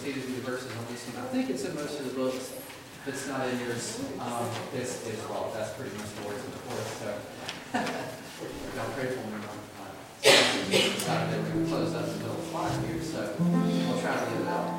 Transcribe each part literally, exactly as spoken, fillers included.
see the verses on this one. I think it's in most of the books. If it's not in yours, um, it's, it's well, that's pretty much the words of the chorus. So, y'all pray for me. I'm decided that we're going to close up the middle of the line here, so we'll try to get it out.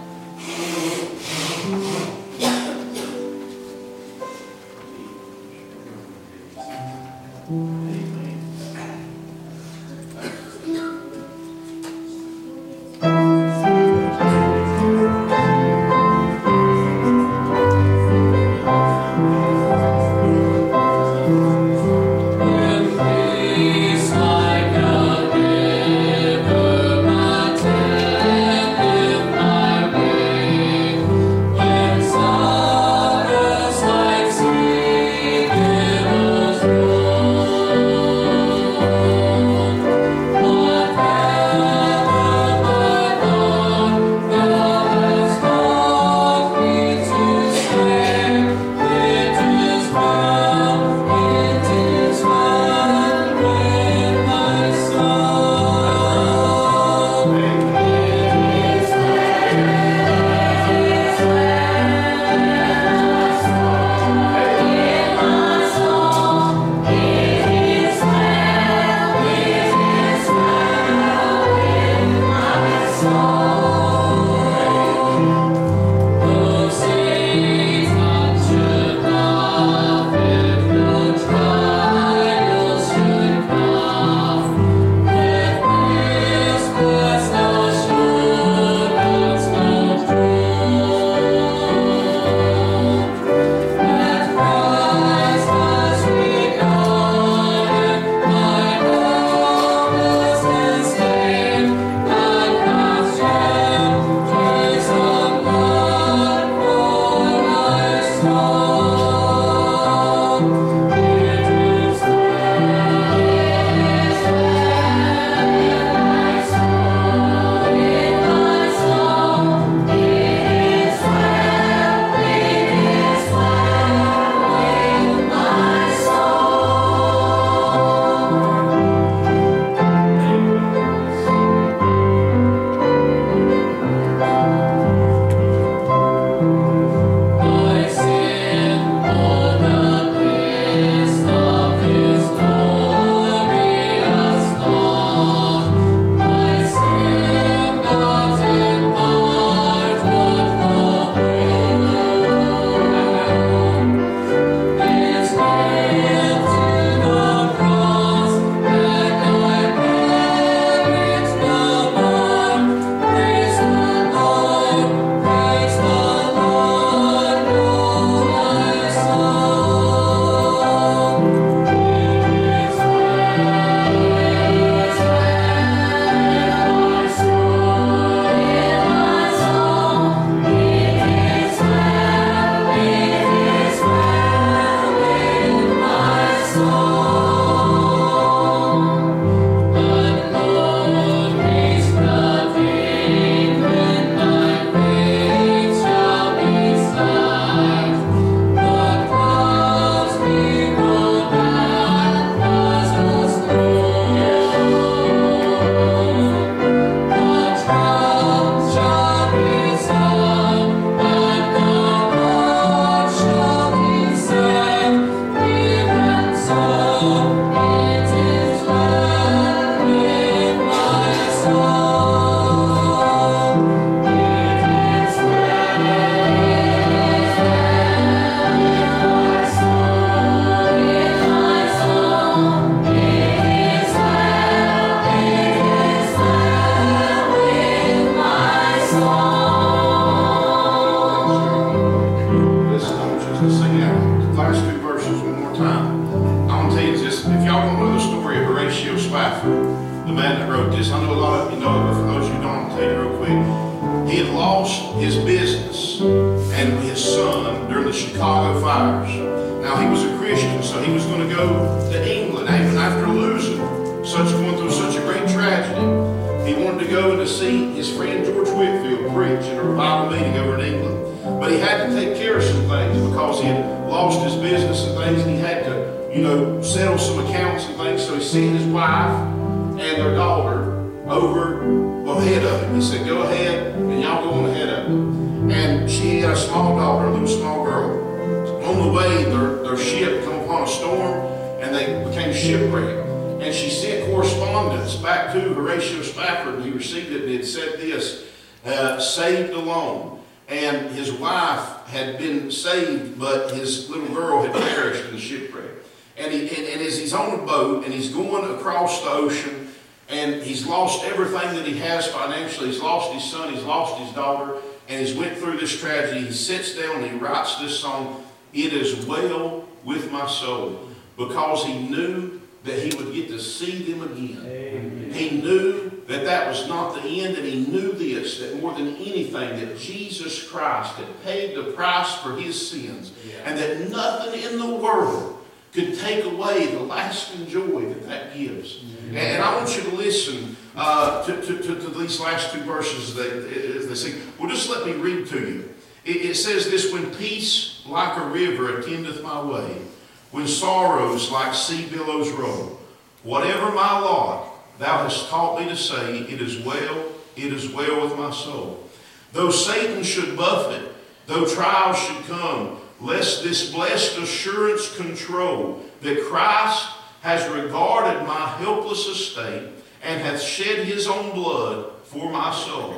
Over ahead of him. He said, go ahead and y'all go on ahead of him. and she had a small daughter, a little small girl. On the way, their, their ship come upon a storm, and they became shipwrecked. And she sent correspondence back to Horatio Spafford, and he received it, and it said this, uh, saved alone. And his wife had been saved, but his little girl had perished in the shipwreck. And, he, and, and as he's on a boat, and he's going across the ocean, and he's lost everything that he has financially. He's lost his son, he's lost his daughter, and he's went through this tragedy. He sits down and he writes this song, "It is well with my soul," because he knew that he would get to see them again. Amen. He knew that that was not the end, and he knew this, that more than anything, that Jesus Christ had paid the price for his sins, yeah. and that nothing in the world could take away the lasting joy that that gives. Mm-hmm. And I want you to listen uh, to, to, to, to these last two verses that, as they sing. Well, just let me read to you. It, it says this, "When peace like a river attendeth my way, when sorrows like sea billows roll, whatever my lot, thou hast taught me to say, it is well, it is well with my soul. Though Satan should buffet, though trials should come, lest this blessed assurance control, that Christ has regarded my helpless estate, and hath shed his own blood for my soul.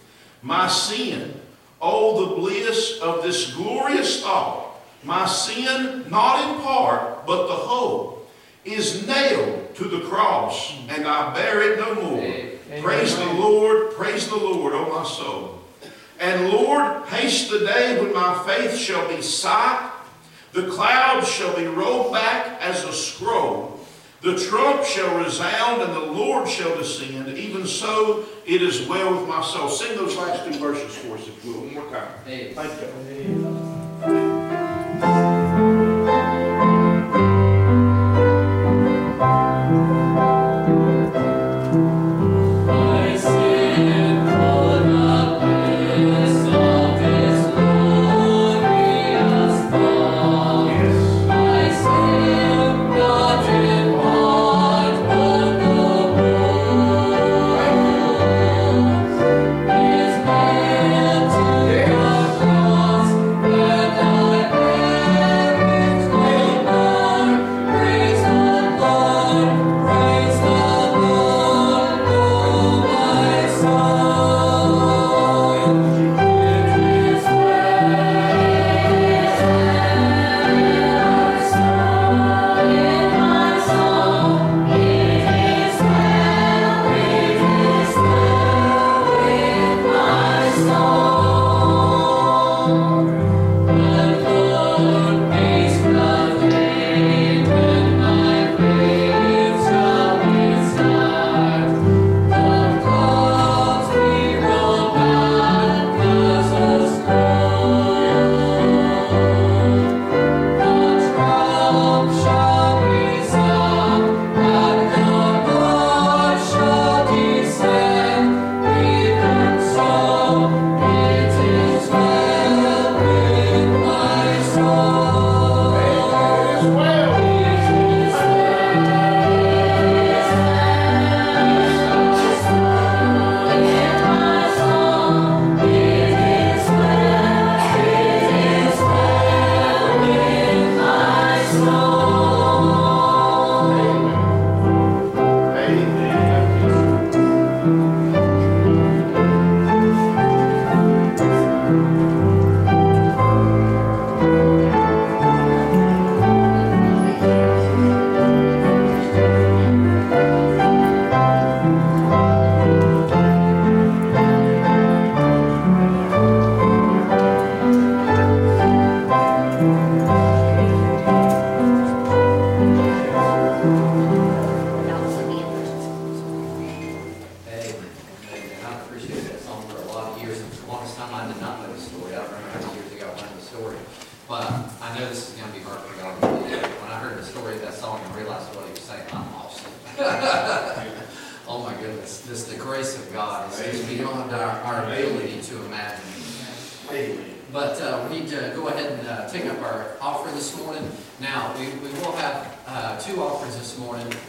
My sin, oh, the bliss of this glorious thought, my sin, not in part, but the whole, is nailed to the cross, and I bear it no more. Amen. Praise the Lord, praise the Lord, O my soul. And Lord, haste the day when my faith shall be sight, the clouds shall be rolled back as a scroll, the trump shall resound, and the Lord shall descend. Even so, it is well with my soul." Sing those last two verses for us, if you will, one more time. Amen. Thank you. But uh, we need to go ahead and uh, take up our offering this morning. Now, we, we will have uh, two offerings this morning.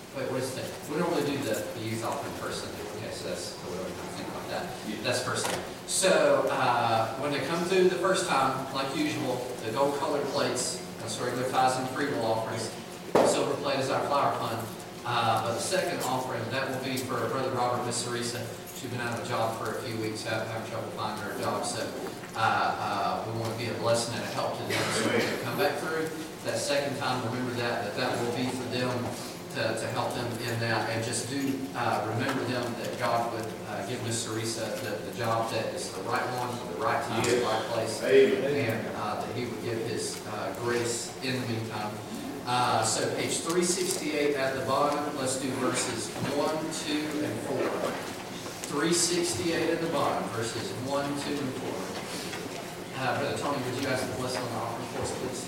wait, what is that? We normally do the, the youth offering first Sunday. Okay, so that's, so we don't have to think about that. That's first thing. So, uh, when they come through the first time, like usual, the gold colored plates, that's regular tithes and free will offerings. The silver plate is our flower fund. Uh, but the second offering, that will be for Brother Robert, Miss Teresa. She's been out of a job for a few weeks, having, having trouble finding her a job. So, uh, uh, we want to be a blessing and a help to them. So when they come back through that second time, remember that, that that will be for them to, to help them in that. And just do uh, remember them that God would uh, give Miss Teresa the, the job that is the right one, for the right time, Yes. the right place. Amen. And uh, that He would give His uh, grace in the meantime. Uh, so page three sixty-eight at the bottom, let's do verses one, two, and four. three sixty-eight at the bottom, verses one, two, and four. Uh, Brother Tony, would you ask the blessing on the offering for us, please?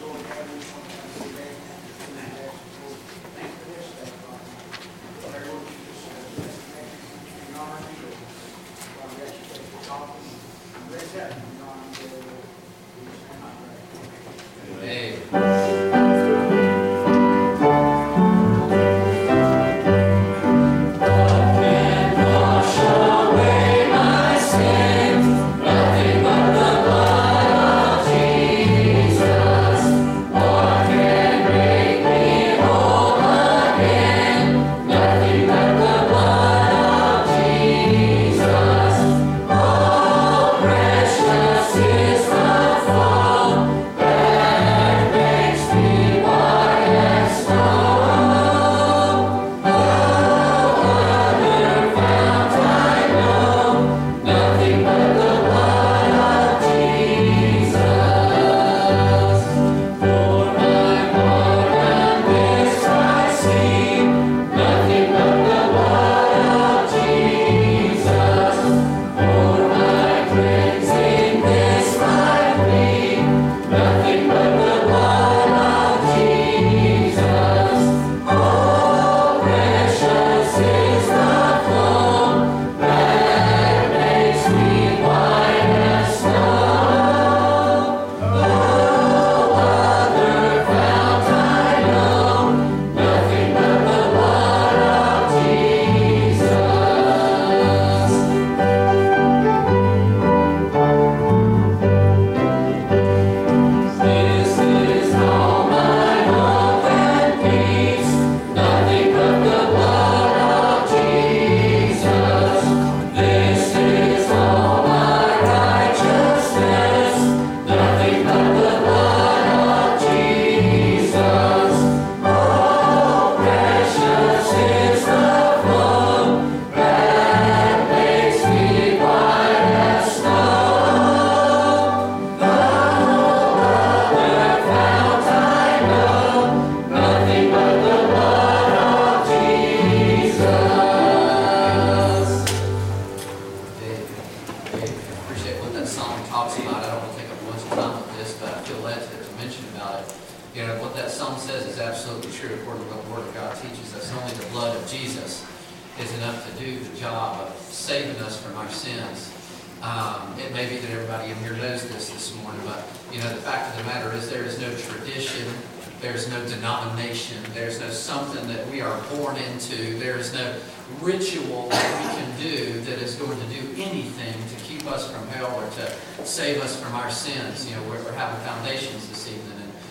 Amen. You know, what that psalm says is absolutely true according to what the Word of God teaches us. Only the blood of Jesus is enough to do the job of saving us from our sins. Um, it may be that everybody in here knows this this morning, but, you know, the fact of the matter is there is no tradition, there's no denomination, there's no something that we are born into, there is no ritual that we can do that is going to do anything to keep us from hell or to save us from our sins. You know, we're, we're having foundations this evening.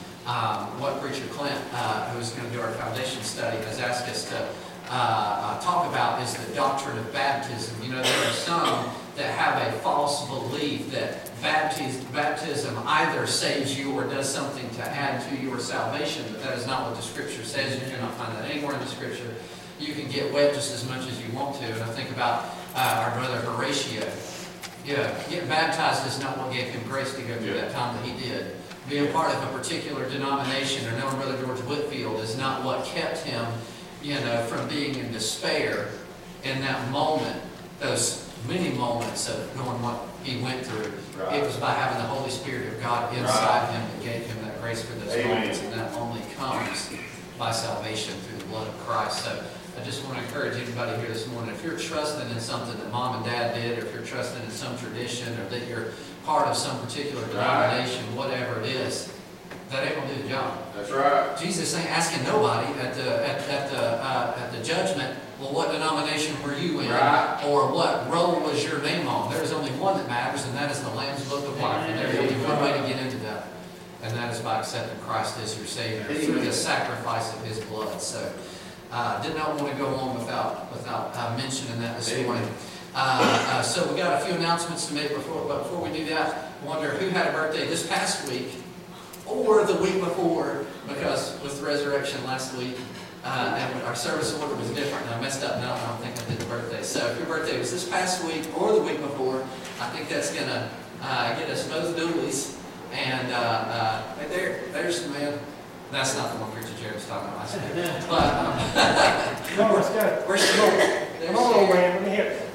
Um, what Preacher Clint, uh, who's going to do our foundation study, has asked us to uh, uh, talk about is the doctrine of baptism. You know, there are some that have a false belief that baptism, baptism either saves you or does something to add to your salvation, but that is not what the Scripture says. You cannot find that anywhere in the Scripture. You can get wet just as much as you want to. And I think about uh, our brother Horatio. Yeah, getting baptized is not what gave him grace to go through that time that he did. Being part of a particular denomination or knowing Brother George Whitfield is not what kept him, you know, from being in despair in that moment, those many moments of going what he went through. Right. It was by having the Holy Spirit of God inside right. him that gave him that grace for those Amen. moments, and that only comes by salvation through the blood of Christ. So I just want to encourage anybody here this morning, if you're trusting in something that mom and dad did, or if you're trusting in some tradition, or that you're part of some particular denomination, right. whatever it is, that ain't gonna do the job. That's right. Jesus ain't asking nobody at the, at, at the, uh, at the judgment, well, what denomination were you in? Right. Or what roll was your name on? There's only one that matters, and that is the Lamb's Book of Life. And there's only one way to get into that. And that is by accepting Christ as your Savior through the sacrifice of His blood. So, uh, did not want to go on without, without uh, mentioning that this morning. Uh, uh, so we got a few announcements to make before, but before we do that, I wonder who had a birthday this past week or the week before, because with the resurrection last week, uh, and our service order was different, and I messed up now, I don't think I did the birthday. So if your birthday was this past week or the week before, I think that's going to uh, get us both doolies. And uh, uh, right there, there's the man. That's not the one Preacher Jared was talking about last week. But, um, No, let's go. where's she? Come on, old man, let me hear it.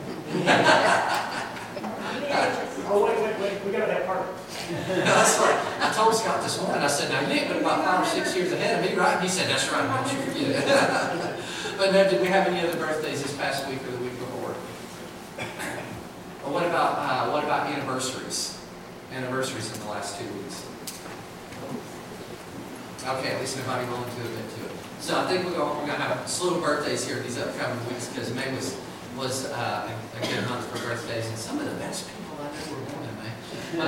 Oh, wait, wait, wait, we gotta have part. That's right. I told Scott this morning, I said, now you ain't been about five or six years ahead of me, right? And he said, that's right, don't you forget it. But no, did we have any other birthdays this past week or the week before? Or what about, uh, what about anniversaries? Anniversaries in the last two weeks. Okay, at least nobody willing to admit to it. So I think we're going, we're going to have a slew of birthdays here these upcoming weeks, because May was, was uh, a, a good month for birthdays, and some of the best people I know were born in May.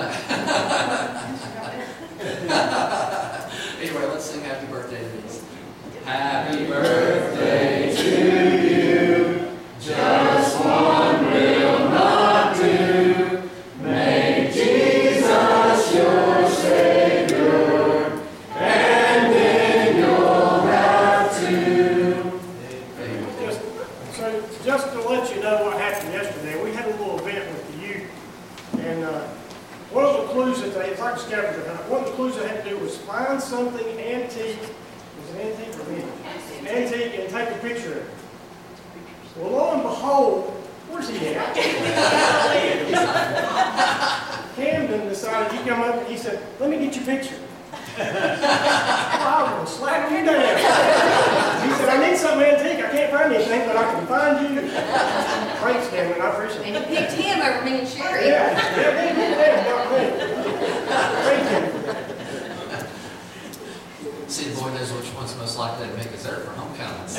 Uh, anyway, let's sing happy birthday to these. Happy birthday to you, just one will not do. Make Jesus your Savior, and then you'll have to. Just, so, just to let you know what happened yesterday, we had a little event with the youth, and uh, one of the clues that they, it's like a scavenger hunt, one of the clues they had to do was find something antique, was it antique or antique? Antique, and take a picture of it. Well, lo and behold, where's he at? Camden decided, he come up and he said, let me get your picture. I will slap you down. He said, I need something antique. I can't find anything, but I can find you. Thanks, Camden. I appreciate it. And you picked him over me and Sherry. Yeah, yeah, he did that, not me. Thank you. See, the boy knows which one's most likely to make dessert for homecoming.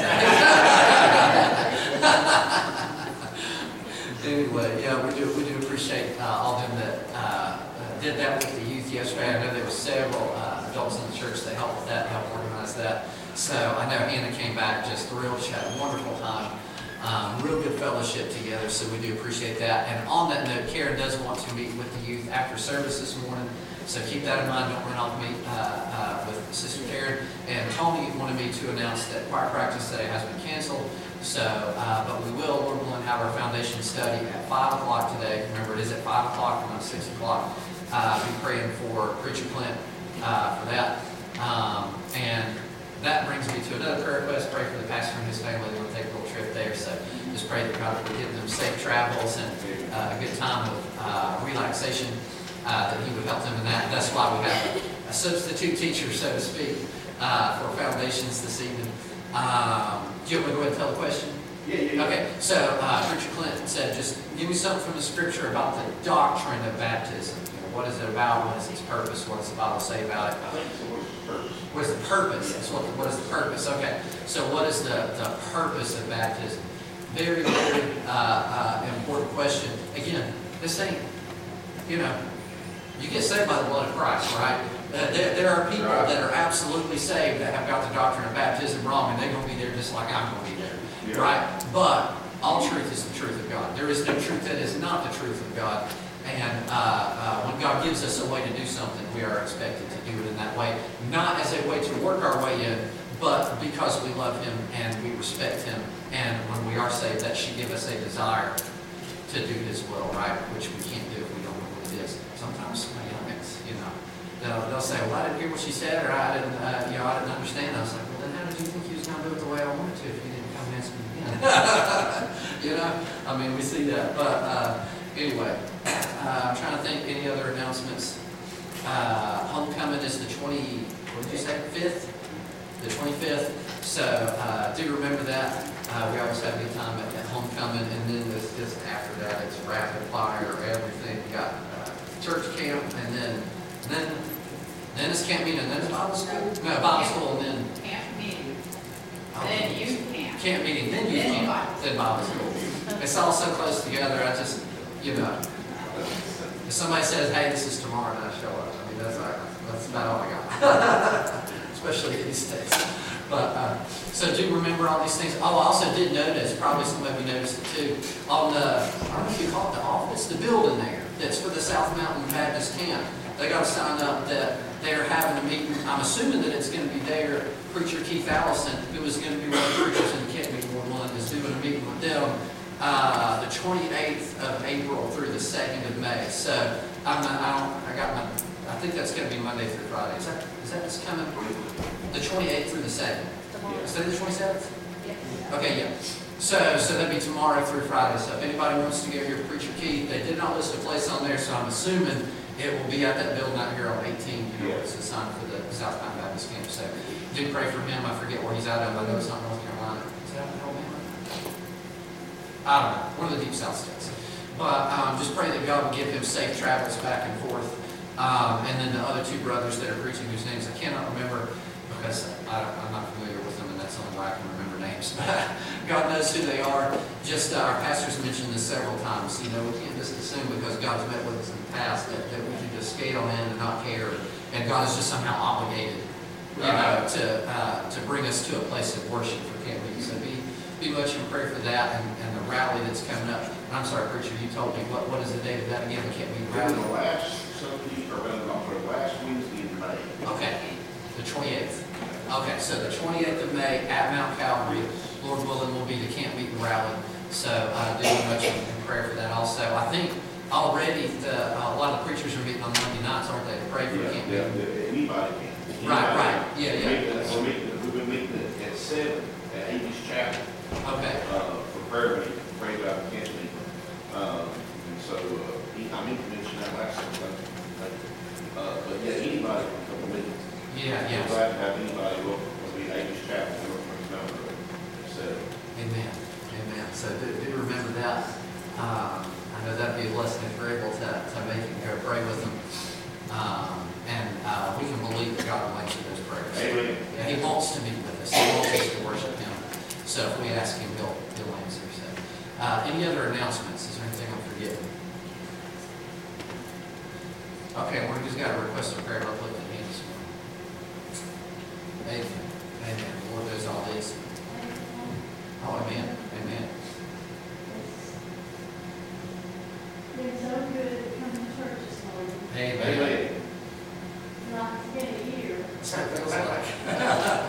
Anyway, yeah, we do we do appreciate uh, all of them that uh, did that with the youth yesterday. I know there were several uh, adults in the church that helped with that, helped organize that. So I know Hannah came back just thrilled. She had a wonderful time. Um, real good fellowship together, so we do appreciate that. And on that note, Karen does want to meet with the youth after service this morning. So keep that in mind. Don't run off meet uh, uh, with Sister Karen. And Tony wanted me to announce that choir practice today has been canceled. So, uh, but we will, Lord willing, have our foundation study at five o'clock today. Remember, it is at five o'clock and not six o'clock. Uh, be praying for Preacher Clint uh, for that. Um, and that brings me to another prayer request. Pray for the pastor and his family. They want to take a little trip there. So just pray that God will give them safe travels and uh, a good time of uh, relaxation. Uh, that he would help them in that. That's why we have a substitute teacher, so to speak, uh, for foundations this evening. Um, do you want to go ahead and tell the question? Yeah, yeah, yeah. Okay, so uh, Preacher Clinton said, just give me something from the scripture about the doctrine of baptism. You know, what is it about? What is its purpose? What does the Bible say about it? I think it's the word's purpose. What is the purpose? That's what, what is the purpose? Okay, so what is the, the purpose of baptism? Very, very uh, uh, important question. Again, this ain't, you know, you get saved by the blood of Christ, right? Uh, there, there are people right. that are absolutely saved that have got the doctrine of baptism wrong, and they're going to be there just like I'm going to be there, Yeah. right? But all truth is the truth of God. There is no truth that is not the truth of God. And uh, uh, when God gives us a way to do something, we are expected to do it in that way. Not as a way to work our way in, but because we love Him and we respect Him. And when we are saved, that should give us a desire to do His will, right? Which we can't do if we don't know what it is. Sometimes my youngins, you know, they'll, they'll say, well, I didn't hear what she said, or I didn't, uh, you know, I didn't understand. I was like, well, then how did you think you was going to do it the way I wanted to if you didn't come and ask me again? You know, I mean, we see that. But uh, anyway, uh, I'm trying to think any other announcements. Uh, homecoming is the twenty, what did you say, fifth? The twenty-fifth. So uh, do remember that. Uh, we always have a good time at, at homecoming, and then this, this after that, it's rapid fire, everything. We got uh, church camp, and then then Then it's camp meeting, and then it's Bible school? No, Bible school, and then, Camp meeting, oh, then youth camp. camp meeting, then youth Then camp, Bible. then Bible school. It's all so close together, I just, you know. If somebody says, hey, this is tomorrow, and I show up, I mean, that's, all right. That's about all I got. Especially these days. But, uh, so do remember all these things. Oh, I also did notice, probably some of you noticed it too, on the, I don't know if you call it the office, the building there, that's for the South Mountain Baptist camp. They got to sign up that they're having a meeting. I'm assuming that it's going to be there. Preacher Keith Allison, who was going to be one of the preachers in the camp meeting Ward One, is doing a meeting with them uh, the twenty-eighth of April through the second of May. So I'm not, I don't, I got my, I think that's going to be Monday through Friday. Is that, is that just coming? The twenty-eighth through the second. Is that the twenty-seventh? Okay, yeah. So, so that'd be tomorrow through Friday. So if anybody wants to go hear Preacher Keith, they did not list a place on there, so I'm assuming it will be at that building out here on eighteen. You know, it's a sign for the South Mountain Baptist Camp. So do pray for him. I forget where he's out of. I know it's not North Carolina. Is it out in Alabama? I don't know. One of the deep South states. But um, just pray that God will give him safe travels back and forth. Um, and then the other two brothers that are preaching, whose names I cannot remember because I, I'm not familiar with them, and that's the only way I can remember names. God knows who they are. Just uh, our pastors mentioned this several times. You know, we can't just assume because God's met with us in the past that, that we can just skate on in and not care, and God is just somehow obligated, you know, to uh, to bring us to a place of worship for camp meeting. So be be much in prayer for that, and, and the rally that's coming up. And I'm sorry, preacher, you told me what what is the date of that again? We can't be We're rally. the last Sunday, or well, not for the last Wednesday in May. Okay, the twenty-eighth. Okay, so the twenty-eighth of May at Mount Calvary, Lord willing, will be the camp meeting rally. So I uh, do much in prayer for that also. I think already the, uh, a lot of the preachers are meeting on Monday nights, aren't they, to pray for Yeah, camp yeah, meeting? yeah, anybody can. Right, Anybody right. can. Yeah, yeah. We're meeting- We're meeting, we've been meeting at seven at Amy's Chapel, Okay, uh, for prayer meeting, pray about the camp meeting. Um, and so, uh, he, I mean, to mention that last time, uh, but yeah, anybody can come to meetings. yeah, I'm yeah. glad to have anybody, will, will be Amy's Chapel, North Mountain, so. Amen, amen. So do, do remember that. Um, I know that'd be a blessing if we're able to, to make it go pray with them. Um, and uh, we can believe that God will answer those prayers. Amen. And he wants to meet with us. He wants us to worship him. So if we ask him, he'll, he'll answer. So, uh, any other announcements? Is there anything I'm forgetting? Okay, we're just got a request for prayer. Let's look at me this morning. Amen. Amen. The Lord knows all these. Oh, amen. Amen. It's so good to come to church this morning. Amen. Amen. Like it's been a year, That's what it feels like. but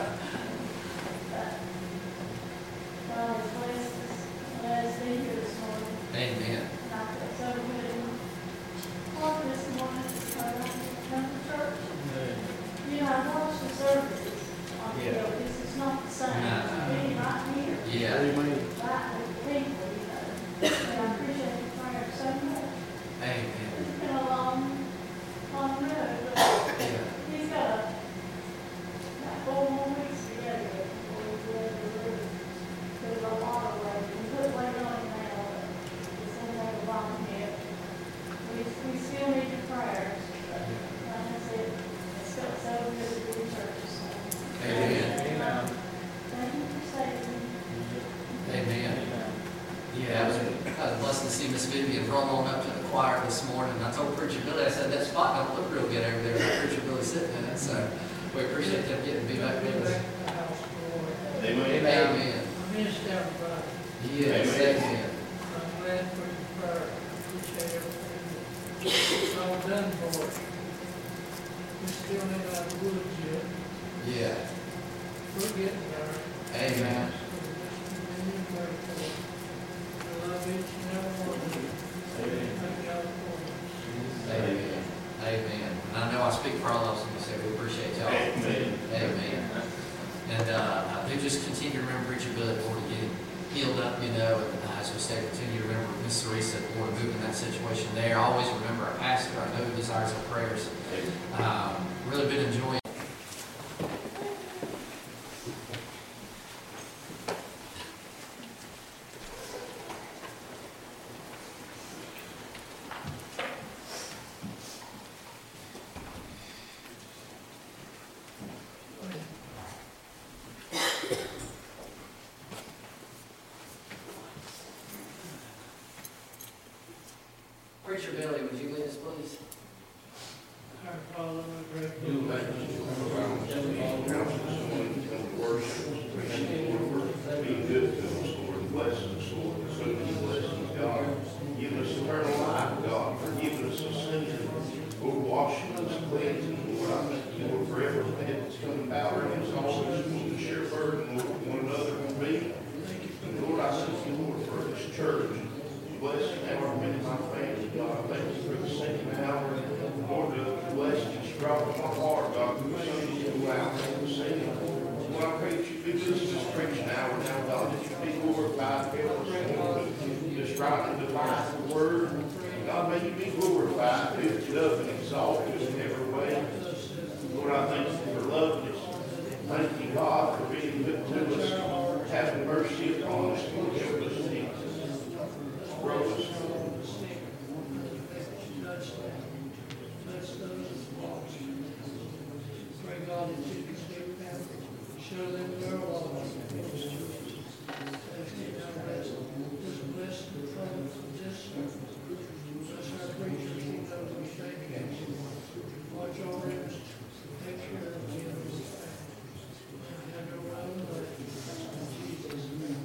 God has blessed us, let us be here this morning. Amen. And I feel so good in heart this morning because I can come to church. You know, I watched the services on Yeah. video. This is not the same. No. It's being right here, Yeah. right with the people, you know. And I appreciate the prayer so much. Amen. It's been a long, long road, but Yeah. he's got a, about four more weeks to go yet before he's ready to leave. There's a lot of weight, we put weight on him now, but it's in there a long yet. We, we still need your prayers, but like I said, it's felt so good to be in church, so. Amen. And, uh, Thank you for saving me. Amen. Yeah, it was, I was blessed to see Miss Vivian run on up to the choir this morning. I told Preacher Billy, I said, that spot don't look real good over there. But Preacher Billy's sitting in it, so we appreciate them getting to be back with us. Amen. Amen. I missed everybody. Yes, Amen. amen. I'm glad for your prayer. Appreciate everything that's all done for us. We still ain't out of the woods yet. Yeah. We're getting there. Amen. So we just continue to pray for us. I love each and every one of you. Thank God for you. Amen. Amen. And I know I speak for all of us when you say we appreciate y'all. Amen. Amen. And uh, I do just continue to remember Preacher Billy, Lord, to get him healed up, you know, and uh, as we say, continue to remember Miss Teresa, Lord, moving that situation there. Always remember our pastor. I know he desires our prayers. Um, really been enjoying. please. Our Father, our great Do God. that. Worship. Be good to us, Lord. Bless us, Lord. So many blessings, God. Give us eternal life, God. Forgive us of sin. Lord, washing us, cleansing. Lord, I thank you, Lord, for everything that's coming about. And it's always going to share burden, Lord, with one another and me. And Lord, I thank you, Lord, for this church. Bless our men and my family, God. Thank you for the second hour. Lord, the blessings drop in my heart, God. The Sundays go out and the singing. Lord, I pray that you be with us this preaching hour now, God, that you be glorified, help us, Lord, just rightly divide the word. God, may you be glorified, lifted up, and exalted in every way. Lord, I thank you for loving us. Thank you, God, for being good to us, having mercy upon us, Lord, help us, Jesus. Grow us. Pray God that you can speak now. Show them their laws. Just bless the promise of this. Bless our preachers, he knows we thank you. Watch over us. Take care of them. Have your own way. In Jesus' name.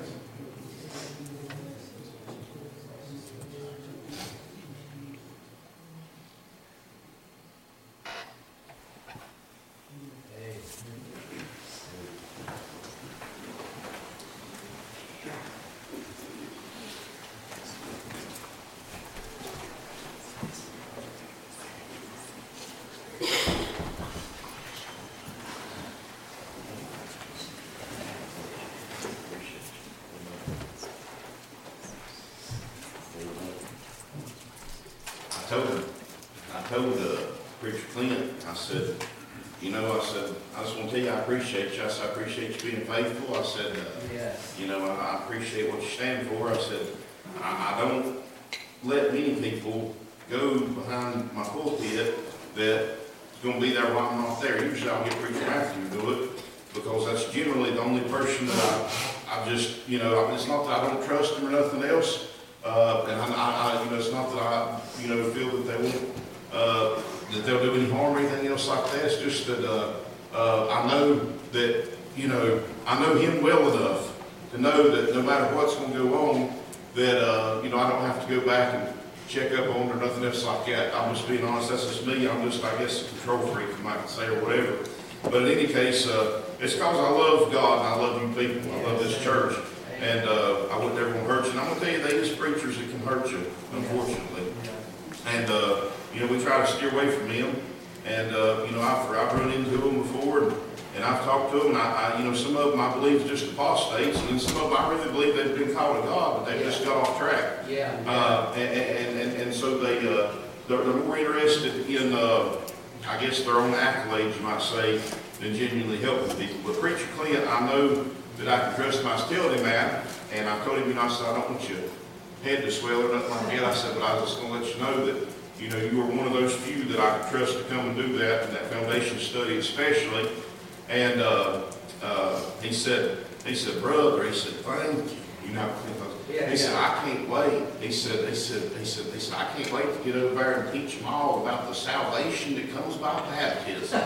I told, I told uh, Preacher Clint, I said, you know, I said, I just want to tell you I appreciate you. I said, I appreciate you being faithful. I said, uh, Yes. you know, I, I appreciate what you stand for. I said, I, I don't let many people go behind my pulpit that's going to be there while I'm not there. Usually I'll get Preacher Matthew to do it because that's generally the only person that I, I just, you know, it's not that I don't trust him or nothing else. Uh, and I, I, I, you know, it's not that I, you know, feel that they won't, uh, that they'll do any harm or anything else like that. It's just that uh, uh, I know that, you know, I know him well enough to know that no matter what's going to go on, that, uh, you know, I don't have to go back and check up on or nothing else like that. I'm just being honest. That's just me. I'm just, I guess, a control freak, you might say, or whatever. But in any case, uh, it's because I love God and I love you people. I love this church. And uh, I wouldn't ever want to hurt you. And I'm going to tell you, there is preachers that can hurt you, unfortunately. And, uh, you know, we try to steer away from them. And, uh, you know, I've, I've run into them before, and, and I've talked to them. And, I, I, you know, some of them I believe is just apostates. And then some of them I really believe they've been called of God, but they've just got off track. Yeah. Uh, and, and, and, and so they, uh, they're, they're more interested in, uh, I guess, their own accolades, you might say, than genuinely helping people. But Preacher Clint, I know that I can trust him. I was telling him that, and I told him, you know, I said, I don't want your head to swell or nothing like that. I said, but I was just going to let you know that, you know, you are one of those few that I can trust to come and do that, and that foundation study especially. And uh, uh, he said, he said, brother, he said, thank you. You know, Yeah, he yeah. said, I can't wait. He said, he said, he said, he said, I can't wait to get over there and teach them all about the salvation that comes by baptism.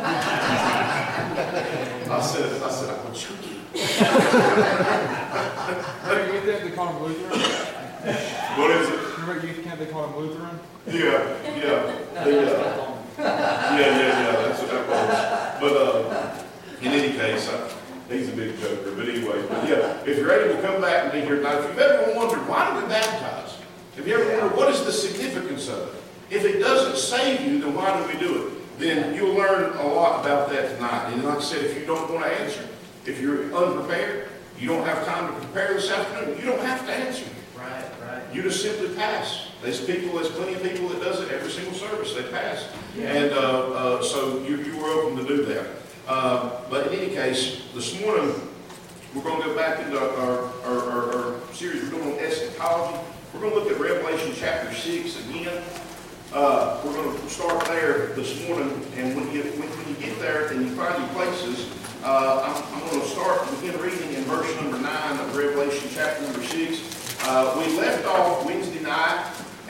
I said, I said, I'm joking. Remember youth camp, they call him Lutheran? What is it? Remember youth camp, they call him Lutheran? Yeah, yeah. No, The, that's uh, not long. yeah, yeah, yeah, that's what that was. But uh, in any case, I, he's a big joker. But anyway, but yeah, if you're able to come back and be here, now if you've ever wondered, why do we baptize? Have you ever wondered, what is the significance of it? If it doesn't save you, then why do we do it? Then you'll learn a lot about that tonight. And like I said, if you don't want to answer, if you're unprepared, you don't have time to prepare this afternoon, you don't have to answer. Right, right. You just simply pass. There's people, there's plenty of people that does it every single service. They pass. Yeah. And uh, uh, so you, you were open to do that. Uh, but in any case, this morning, we're going to go back into our, our, our, our series we're doing on eschatology. We're going to look at Revelation chapter six again. Uh, we're going to start there this morning. And when you, when, when you get there and you find your places, uh, I'm, I'm going to start, begin reading in verse number nine of Revelation chapter number six. Uh, we left off Wednesday night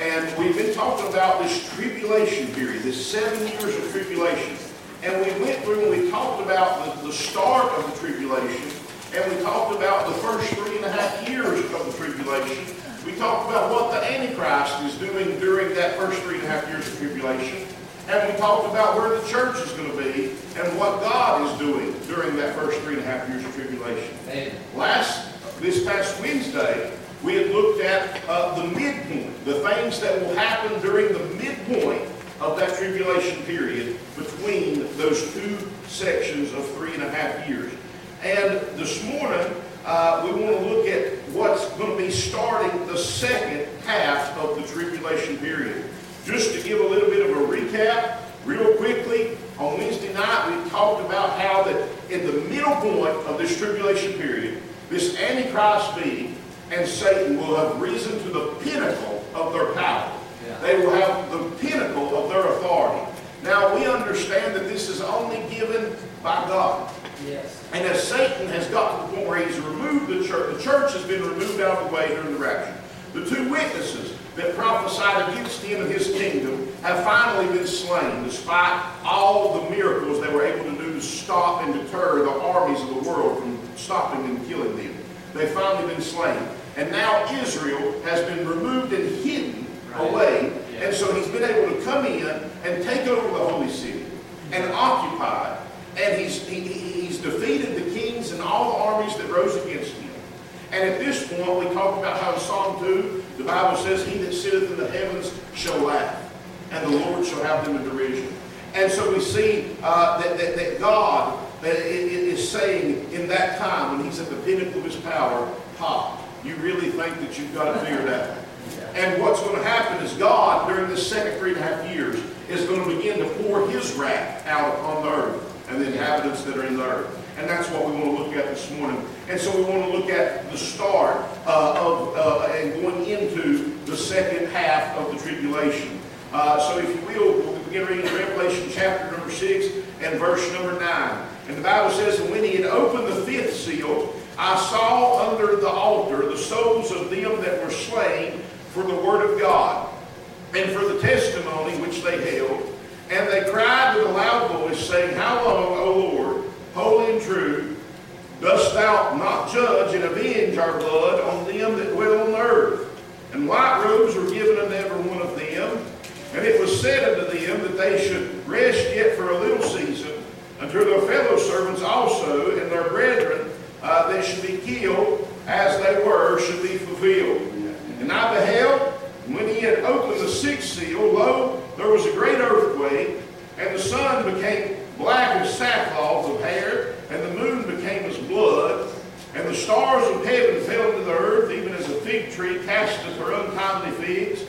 And we've been talking about this tribulation period, this seven years of tribulation. And we went through and we talked about the, the start of the tribulation. And we talked about the first three and a half years of the tribulation. We talked about what the Antichrist is doing during that first three and a half years of tribulation. And we talked about where the church is going to be and what God is doing during that first three and a half years of tribulation. Amen. Last, this past Wednesday, we had looked at uh, the midpoint, the things that will happen during the midpoint of that tribulation period between those two sections of three and a half years. And this morning, uh, we want to look at what's going to be starting the second half of the tribulation period. Just to give a little bit of a recap, real quickly, on Wednesday night we talked about how that in the middle point of this tribulation period, this Antichrist being and Satan will have risen to the pinnacle of their power. Yeah. They will have the pinnacle of their authority. Now we understand that this is only given by God. Yes. And as Satan has got to the point where he's removed the church, the church has been removed out of the way during the rapture. The two witnesses that prophesied against him and his kingdom have finally been slain, despite all the miracles they were able to do to stop and deter the armies of the world from stopping and killing them. They've finally been slain. And now Israel has been removed and hidden Right. away. Yeah. And so he's been able to come in and take over the holy city and occupy it. And he's, he, he's defeated the kings and all the armies that rose against him. And at this point, we talk about how in Psalm two, the Bible says, he that sitteth in the heavens shall laugh, and the Lord shall have them in derision. And so we see uh, that, that, that God that is saying in that time, when he's at the pinnacle of his power, ha, you really think that you've got it figured out. And what's going to happen is God, during this second three and a half years, is going to begin to pour his wrath out upon the earth and the inhabitants that are in the earth. And that's what we want to look at this morning. And so we want to look at the start uh, of uh, and going into the second half of the tribulation. Uh, so if you will, we'll begin reading Revelation chapter number six and verse number nine. And the Bible says, and when he had opened the fifth seal, I saw under the altar the souls of them that were slain for the word of God, and for the testimony which they held. And they cried with a loud voice, saying, How long, O Lord, holy and true, dost thou not judge and avenge our blood on them that dwell on the earth? And white robes were given unto every one of them. And it was said unto them that they should rest yet for a little season, until their fellow servants also and their brethren uh, that should be killed as they were should be fulfilled. And I beheld, when he had opened the sixth seal, lo, there was a great earthquake, and the sun became black as sackcloth of hair, and the moon became as blood, and the stars of heaven fell to the earth, even as a fig tree casteth her untimely figs,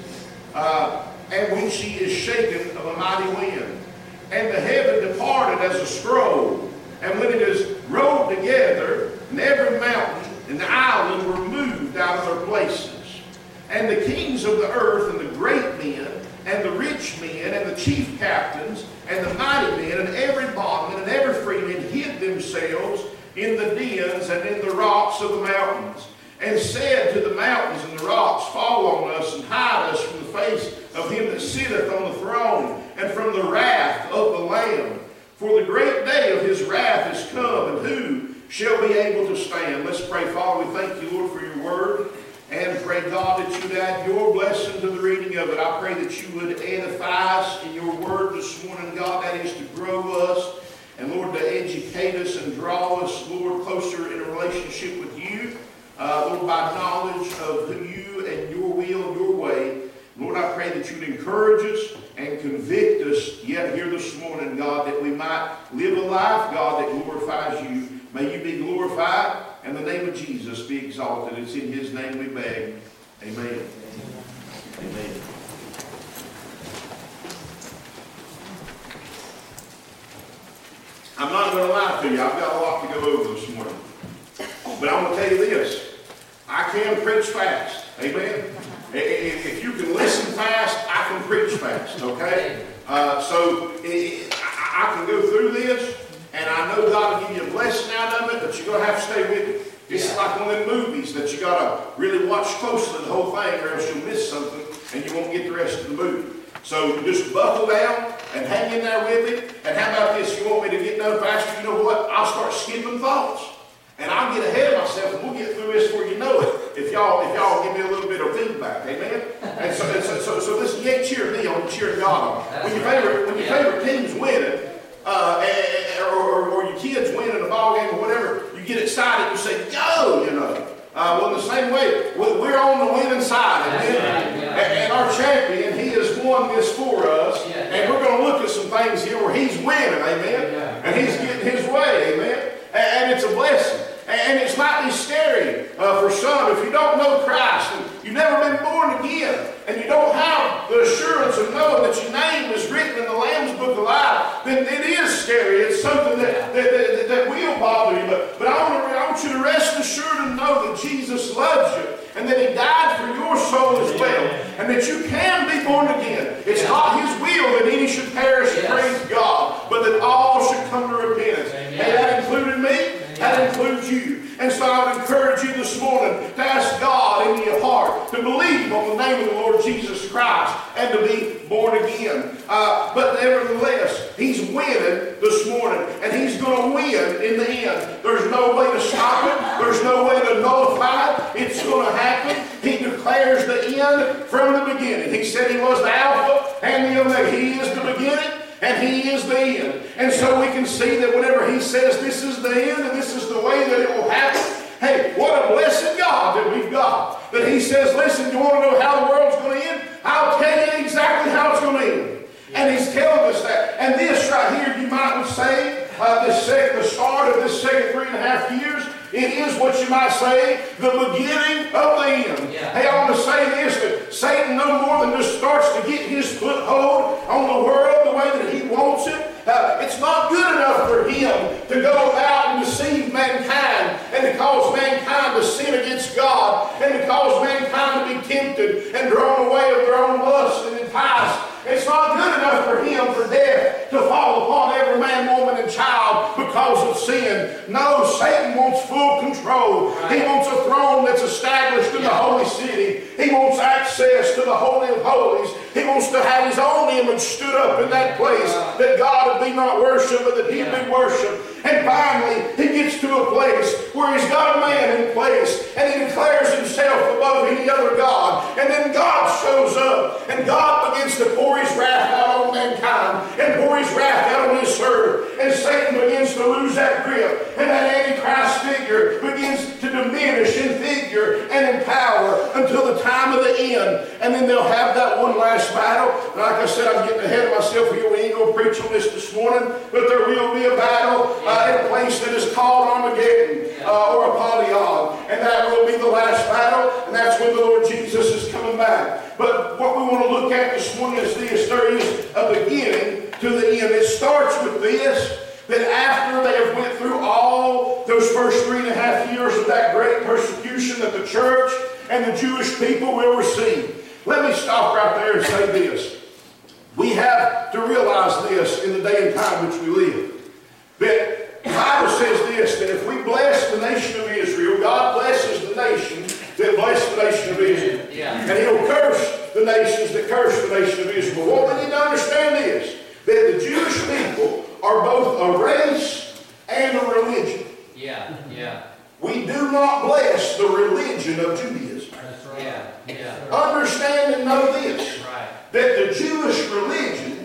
uh, and when she is shaken of a mighty wind. And the heaven departed as a scroll, and when it is rolled together, and every mountain and the island were moved out of their places. And the kings of the earth, and the great men, and the rich men, and the chief captains, and the mighty men, and every bondman, and every freeman hid themselves in the dens and in the rocks of the mountains, and said to the mountains and the rocks, Fall on us, and hide us from the face of him that sitteth on the throne, and from the wrath of the Lamb. For the great day of his wrath is come, and who shall be able to stand? Let's pray. Father, we thank you, Lord, for your word. And pray, God, that you would add your blessing to the reading of it. I pray that you would edify us in your word this morning, God. That is to grow us and, Lord, to educate us and draw us, Lord, closer in a relationship with you. Uh, Lord, by knowledge of who you and your will and your way. Lord, I pray that you would encourage us and convict us yet here this morning, God, that we might live a life, God, that glorifies you. May you be glorified. And the name of Jesus be exalted. It's in his name we beg. Amen. Amen. I'm not going to lie to you. I've got a lot to go over this morning. But I'm going to tell you this. I can preach fast. Amen. If you can listen fast, I can preach fast. Okay? Uh, so I can go through this. And I know God will give you a blessing out of it, but you're going to have to stay with it. It's yeah. like one of them movies that you got to really watch closely the whole thing, or else you'll miss something. and you won't get the rest of the movie. So just buckle down and hang in there with it. And how about this? You want me to get done faster? You know what? I'll start skipping thoughts. And I'll get ahead of myself, and we'll get through this before you know it. If y'all, if y'all give me a little bit of feedback, amen. And so, and so, so, so listen, you ain't cheering me on, you cheering God on. When your favorite, when your favorite team's winning, uh, or, or, or your kids winning a ball game or whatever, you get excited. You say, "Go!" You know. Uh, well, in the same way, we're on the winning side, amen. Right, yeah. and, and our champion, he has won this for us, yeah, and yeah. we're going to look at some things here where he's winning, amen. Yeah. And he's getting his way, amen. And, and it's a blessing. And it might be scary uh, for some if you don't know Christ and you've never been born again and you don't have the assurance of knowing that your name is written in the Lamb's Book of Life, then it is scary. It's something that, that, that, that will bother you. But, but I, want to, I want you to rest assured and know that Jesus loves you and that He died for your soul as well and that you can be born again. It's not His will that any should perish, yes. praise God, but that all should come to repentance. Amen. And that included me. That includes you. And so I would encourage you this morning to ask God into your heart to believe on the name of the Lord Jesus Christ and to be born again. Uh, but nevertheless, He's winning this morning, and He's going to win in the end. There's no way to stop it. There's no way to nullify it. It's going to happen. He declares the end from the beginning. He said He was the Alpha and the Omega. He is the beginning. And He is the end. And so we can see that whenever He says this is the end and this is the way that it will happen, hey, what a blessed God that we've got. That He says, listen, you want to know how the world's going to end? I'll tell you exactly how it's going to end. And He's telling us that. And this right here, you might say, uh, this second, the start of this second three and a half years, it is what you might say, the beginning of the end. Yeah. Hey, I want to say this, that Satan no more than just starts to get his foothold on the world the way that he wants it. Uh, it's not good enough for him to go out and deceive mankind and to cause mankind to sin against God and to cause mankind to be tempted and drawn away of their own lust and enticed. It's not good enough for him for death to fall upon every man, woman, and child because of sin. No, Satan wants full control. Right. He wants a throne that's established in yeah. the holy city. He wants access to the Holy of Holies. He wants to have His own image stood up in that place that God would be not worshipped, but that He'd yeah. be worshipped. And finally, He gets to a place where He's got a man in place and He declares Himself above any other God. And then God shows up and God begins to pour His wrath out on mankind and pour His wrath out on His servant. And Satan begins to lose that grip. And that Antichrist figure begins to diminish in figure and in power until the time of the end. And then they'll have that one last battle. And like I said, I'm getting ahead of myself here. We ain't going to preach on this this morning. But there will be a battle uh, in a place that is called Armageddon uh, or Apollyon. And that will be the last battle. And that's when the Lord Jesus is coming back. But what we want to look at this morning is this. There is a beginning to the end. It starts with this. That after they have went through all those first three and a half years of that great persecution that the church and the Jewish people will receive. Let me stop right there and say this. We have to realize this in the day and time which we live. That the Bible says this, that if we bless the nation of Israel, God blesses the nation that bless the nation of Israel. Yeah. And He'll curse the nations that curse the nation of Israel. What we need to understand is that the Jewish people are both a race and a religion. Yeah, yeah. We do not bless the religion of Judaism. That's right. Yeah, yeah. Understand and know this. Right. That the Jewish religion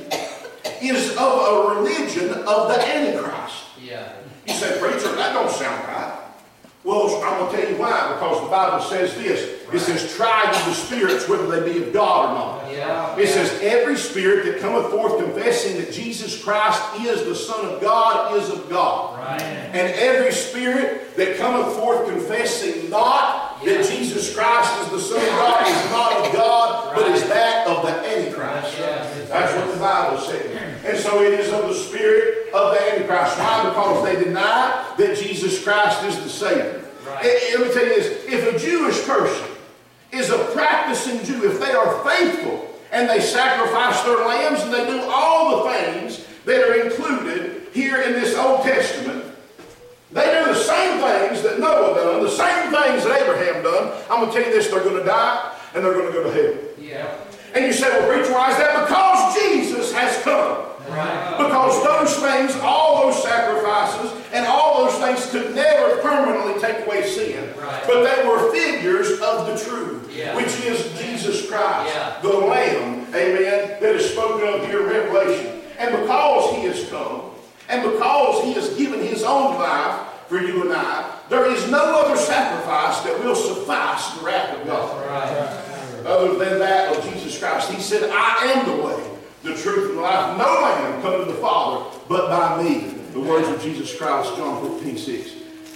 is of a religion of the Antichrist. Yeah. You say, preacher, that don't sound right. Well, I'm going to tell you why. Because the Bible says this. Right. It says, try ye the spirits, whether they be of God or not. Yeah. It yeah. says, every spirit that cometh forth confessing that Jesus Christ is the Son of God is of God. Right. And every spirit that cometh forth confessing not yeah. that Jesus Christ is the Son of God is not of God, right. but is that of the Antichrist. Yeah. That's what the Bible says. And so it is of the spirit of the Antichrist. Why? Because they deny that Jesus Christ is the Savior. Right. And, let me tell you this. If a Jewish person is a practicing Jew, if they are faithful and they sacrifice their lambs and they do all the things that are included here in this Old Testament, they do the same things that Noah done, the same things that Abraham done. I'm going to tell you this, they're going to die and they're going to go to heaven. Yeah. And you say, well, preacher, why is that? Because Jesus has come. Right. Because those things, all those sacrifices, and all those things could never permanently take away sin. Right. But they were figures of the truth, Yeah. which is Jesus Christ, Yeah. the Lamb, amen, that is spoken of here in Revelation. And because He has come, and because He has given His own life for you and I, there is no other sacrifice that will suffice the wrath of God. Right. Other than that of Jesus Christ. He said, I am the way, the truth, and the life. No man come to the Father but by me. The words of Jesus Christ, John fourteen six.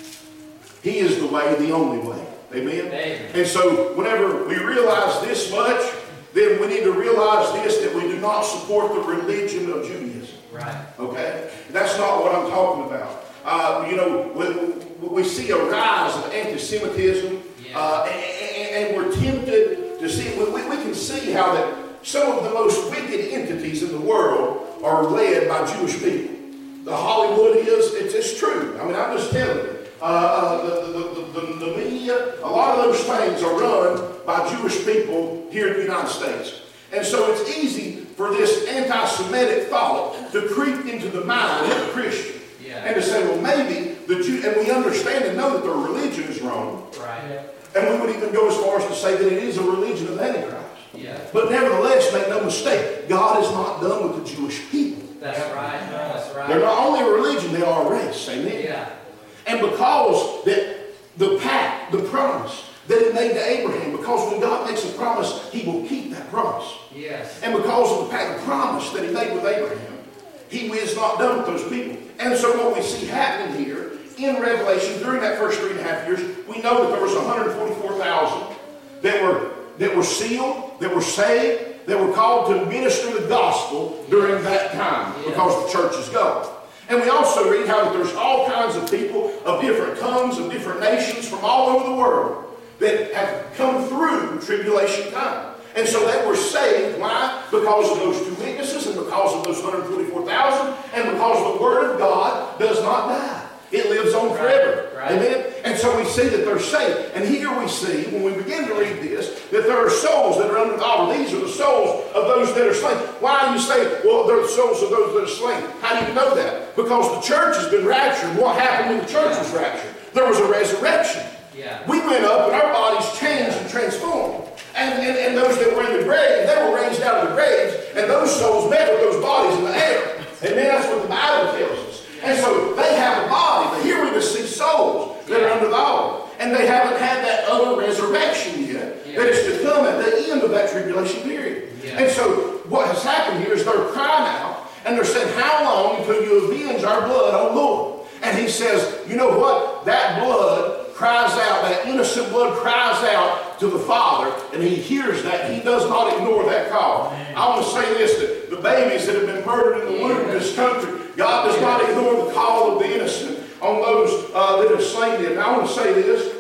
He is the way, the only way. Amen? Amen. And so whenever we realize this much, then we need to realize this, that we do not support the religion of Judaism. Right. Okay? That's not what I'm talking about. Uh, you know, we, we see a rise of anti-Semitism, Yeah. uh, and, and, and we're tempted to see, we, we can see how that some of the most wicked entities in the world are led by Jewish people. The Hollywood is, it's, it's true. I mean, I'm just telling you. Uh, uh, the, the, the, the media, a lot of those things are run by Jewish people here in the United States. And so it's easy for this anti-Semitic thought to creep into the mind of a Christian. Yeah. And to say, well, maybe the Jew, and we understand and know that their religion is wrong. Right. And we would even go as far as to say that it is a religion of Antichrist. Yeah. But nevertheless, make no mistake, God is not done with the Jewish people. That's right. That's right. They're not only a religion, they are a race. Amen? Yeah. And because that the pact, the promise that He made to Abraham, because when God makes a promise, He will keep that promise. Yes. And because of the pact, the promise that He made with Abraham, He is not done with those people. And so what we see happening here in Revelation during that first three and a half years, we know that there was one hundred forty-four thousand that were that were sealed, that were saved, that were called to minister the gospel during that time, Yeah. because the churches go. And we also read how that there's all kinds of people of different tongues, of different nations from all over the world that have come through tribulation time. And so they were saved. Why? Because of those two witnesses, and because of those one hundred forty-four thousand, and because the Word of God does not die. It lives on forever. Right. Amen? And so we see that they're saved. And here we see, when we begin to read this, that there are souls that are under the altar. These are the souls of those that are slain. Why do you say, well, they're the souls of those that are slain? How do you know that? Because the church has been raptured. What happened when the church was raptured? There was a resurrection. Yeah. We went up and our bodies changed and transformed. And, and, and those that were in the grave, they were raised out of the graves, and those souls met with those bodies in the air. Amen? That's what the Bible tells us. And so they have a body, but here we just see souls that are under the altar. And they haven't had that other resurrection yet, Yeah. that is to come at the end of that tribulation period. Yeah. And so what has happened here is they're crying out, and they're saying, how long until you avenge our blood, O Lord? And He says, you know what? That blood cries out, that innocent blood cries out to the Father, and He hears that. He does not ignore that call. I want to say this, that the babies that have been murdered in the womb of this country, God does not ignore the call of the innocent on those uh, that have slain them. And I want to say this.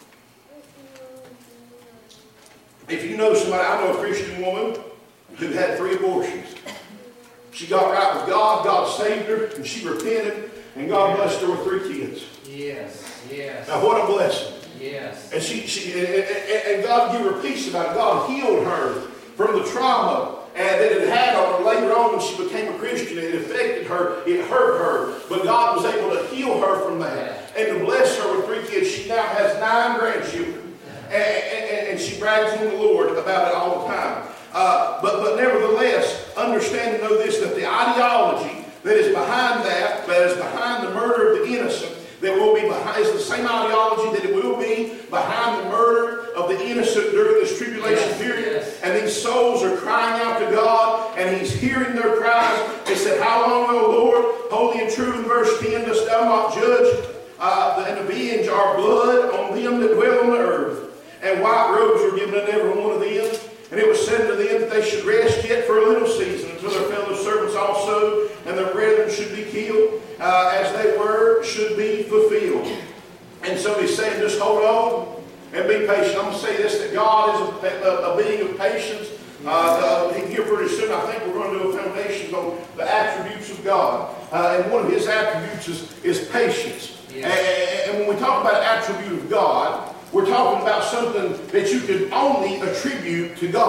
If you know somebody, I know a Christian woman who had three abortions. She got right with God, God saved her, and she repented, and God blessed her with three kids. Yes. Yes. Now what a blessing. Yes. And she, she and, and, and God gave her peace about it. God healed her from the trauma and that it had on her later on when she became a Christian. It affected her, it hurt her, but God was able to heal her from that and to bless her with three kids. She now has nine grandchildren, and, and, and she brags on the Lord about it all the time. Uh, but, but nevertheless, understand and know this, that the ideology that is behind that, that is behind the murder of the innocent, that will be behind, is the same ideology that it will be behind the murder of the innocent during this tribulation Yes, period. yes. And these souls are crying out to God, and He's hearing their cries. They said, how long, O Lord, holy and true, in verse ten, dost thou not judge uh, and avenge our blood on them that dwell on the earth? And white robes were given unto every one of them. And it was said to them that they should rest yet for a little season until their fellow servants also and their brethren should be killed, uh, as they were, should be fulfilled. And so He's saying, just hold on and be patient. I'm going to say this, that God is a, a, a being of patience. Uh, uh, here pretty soon, I think we're going to do a foundation on the attributes of God. Uh, and one of His attributes is, is patience. Yeah. And, and when we talk about attribute of God, we're talking about something that you can only attribute to God.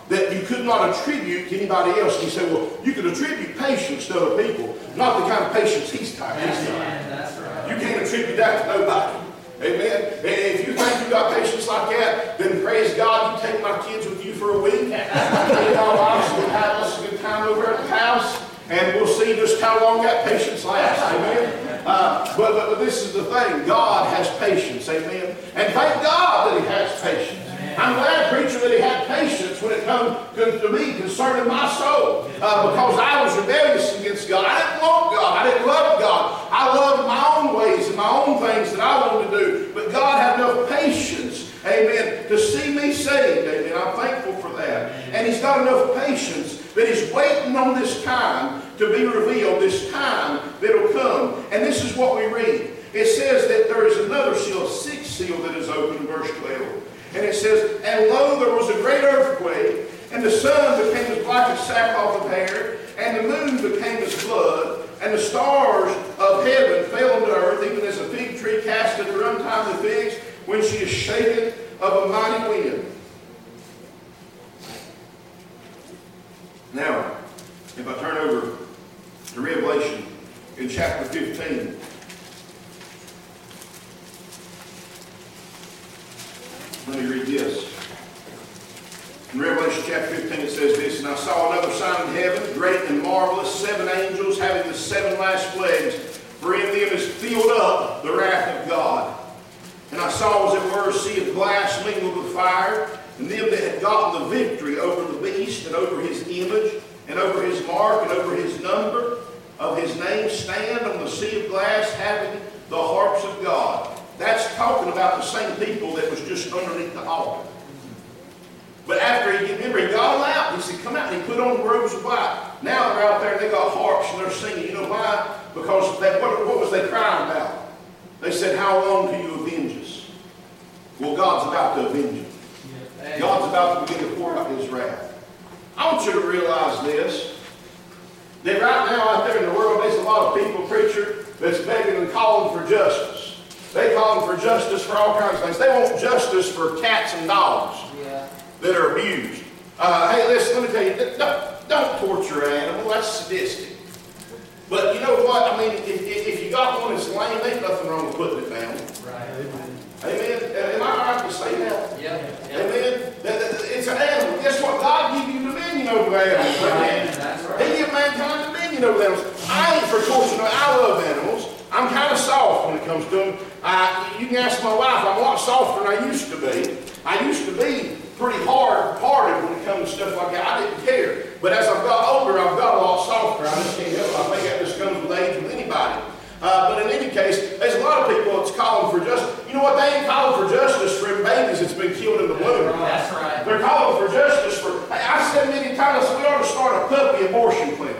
that you could not attribute to anybody else. And you say, well, you could attribute patience to other people, not the kind of patience he's got. That's right. That's right. You can't attribute that to nobody. Amen. And if you think you got patience like that, then praise God, you take my kids with you for a week. And our wives will have us a good time over at the house, and we'll see just how long that patience lasts. Amen. Uh, but, but, but this is the thing. God has patience. Amen. And thank God that He has patience. I'm glad, preacher, that He had patience when it comes to me concerning my soul. Uh, because I was rebellious against God. I didn't want God. I didn't love God. I loved my own ways and my own things that I wanted to do. But God had enough patience, amen, to see me saved. Amen. I'm thankful for that. And He's got enough patience that He's waiting on this time to be revealed, this time that'll come. And this is what we read. It says that there is another seal, a sixth seal that is open in verse twelve. And it says, and lo, there was a great earthquake, and the sun became as black as sackcloth of hair, and the moon became as blood, and the stars of heaven fell into earth, even as a fig tree casteth her untimely figs when she is shaken of a mighty wind. Now, if I turn over to Revelation in chapter fifteen, let me read this. In Revelation chapter fifteen it says this, and I saw another sign in heaven, great and marvelous, seven angels having the seven last plagues, for in them is filled up the wrath of God. And I saw, as it were, a sea of glass mingled with fire, and them that had gotten the victory over the beast, and over his image, and over his mark, and over his number of his name, stand on the sea of glass, having the harps of God. That's talking about the same people that was just underneath the altar. But after he, remember, he got them out. He said, come out. And he put on the robes of white. Now they're out there, and they got harps, and they're singing. You know why? Because they, what, what was they crying about? They said, how long do you avenge us? Well, God's about to avenge them. God's about to begin to pour out His wrath. I want you to realize this, that right now out there in the world, there's a lot of people, preacher, that's begging and calling for justice. They call for justice for all kinds of things. They want justice for cats and dogs yeah. that are abused. Uh, hey, listen, let me tell you, don't, don't torture an animal. That's sadistic. But you know what? I mean, if, if you got one that's lame, ain't nothing wrong with putting it down. Right. Amen. Am I right to say that? Yeah. Amen. It's an animal. Guess what? God give you dominion over the animals. Amen. That's right. He give mankind dominion over the animals. I ain't for torturing. I love animals. I'm kind of soft when it comes to them. I, you can ask my wife, I'm a lot softer than I used to be. I used to be pretty hard-hearted when it comes to stuff like that. I didn't care. But as I've got older, I've got a lot softer. I just can't help it. I think that just comes with age with anybody. Uh, but in any case, there's a lot of people that's calling for justice. You know what? They ain't calling for justice for babies that's been killed in the womb. That's right. They're calling for justice for, I said many times, we ought to start a puppy abortion clinic.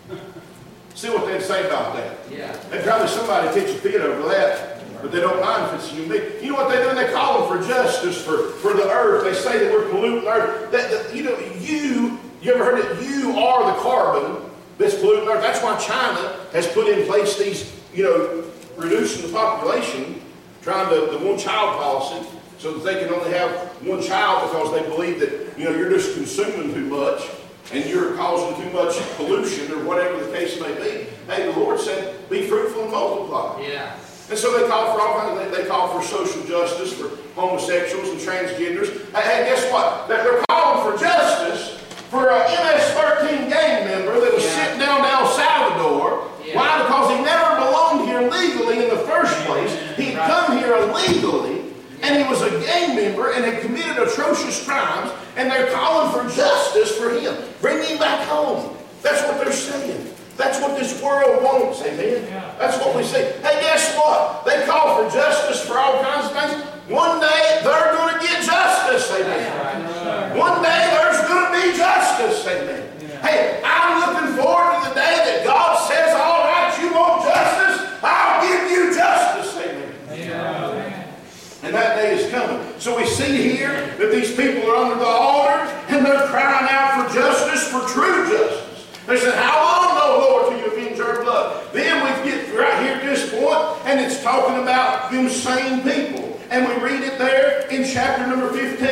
See what they'd say about that. Yeah. They'd probably somebody pitch a fit over that, but they don't mind if it's unique. You know what they do? They call them for justice for, for the earth. They say that we're polluting the earth. That, that, you know, you, you ever heard that you are the carbon that's polluting the earth? That's why China has put in place these, you know, reducing the population, trying to, the one-child policy, so that they can only have one child because they believe that, you know, you're just consuming too much. And you're causing too much pollution or whatever the case may be. Hey, the Lord said, be fruitful and multiply. Yeah. And so they call for all kinds of, they call for social justice for homosexuals and transgenders. Hey, hey guess what? They're calling for justice for an M S thirteen gang member that was yeah. sitting down in El Salvador. Yeah. Why? Because he never belonged here legally in the first place. He'd right. come here illegally. And he was a gang member and had committed atrocious crimes, and they're calling for justice for him. Bring him back home. That's what they're saying. That's what this world wants, amen? Yeah. That's what we say. Hey, guess what? They call for justice for all kinds of things. One day, they're going to get justice, amen? Right. One day, there's going to be justice, amen? Yeah. Hey, I'm looking forward to the day that God says, all right, you want justice? I'll give you justice, amen? Yeah. And that day is coming. So we see here that these people are under the altar and they're crying out for justice, for true justice. They said, how long, O Lord, till you avenge our blood? Then we get right here at this point, and it's talking about them same people. And we read it there in chapter number fifteen.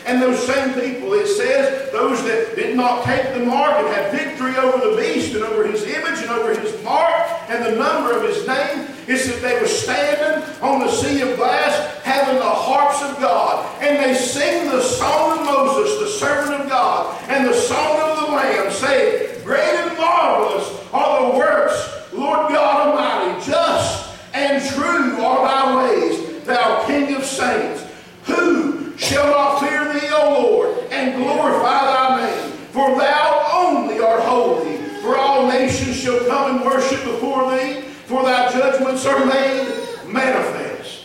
And those same people, it says, those that did not take the mark and had victory over the beast and over his image and over his mark and the number of his name, it said they were standing on the sea of glass having the harps of God. And they sing the song of Moses, the servant of God, and the song of the Lamb, saying, great and marvelous are the works, Lord God Almighty, just and true are thy ways, thou King of saints. Who shall not fear thee, O Lord, and glorify thy name? For thou only art holy. For all nations shall come and worship before thee, for thy judgments are made manifest.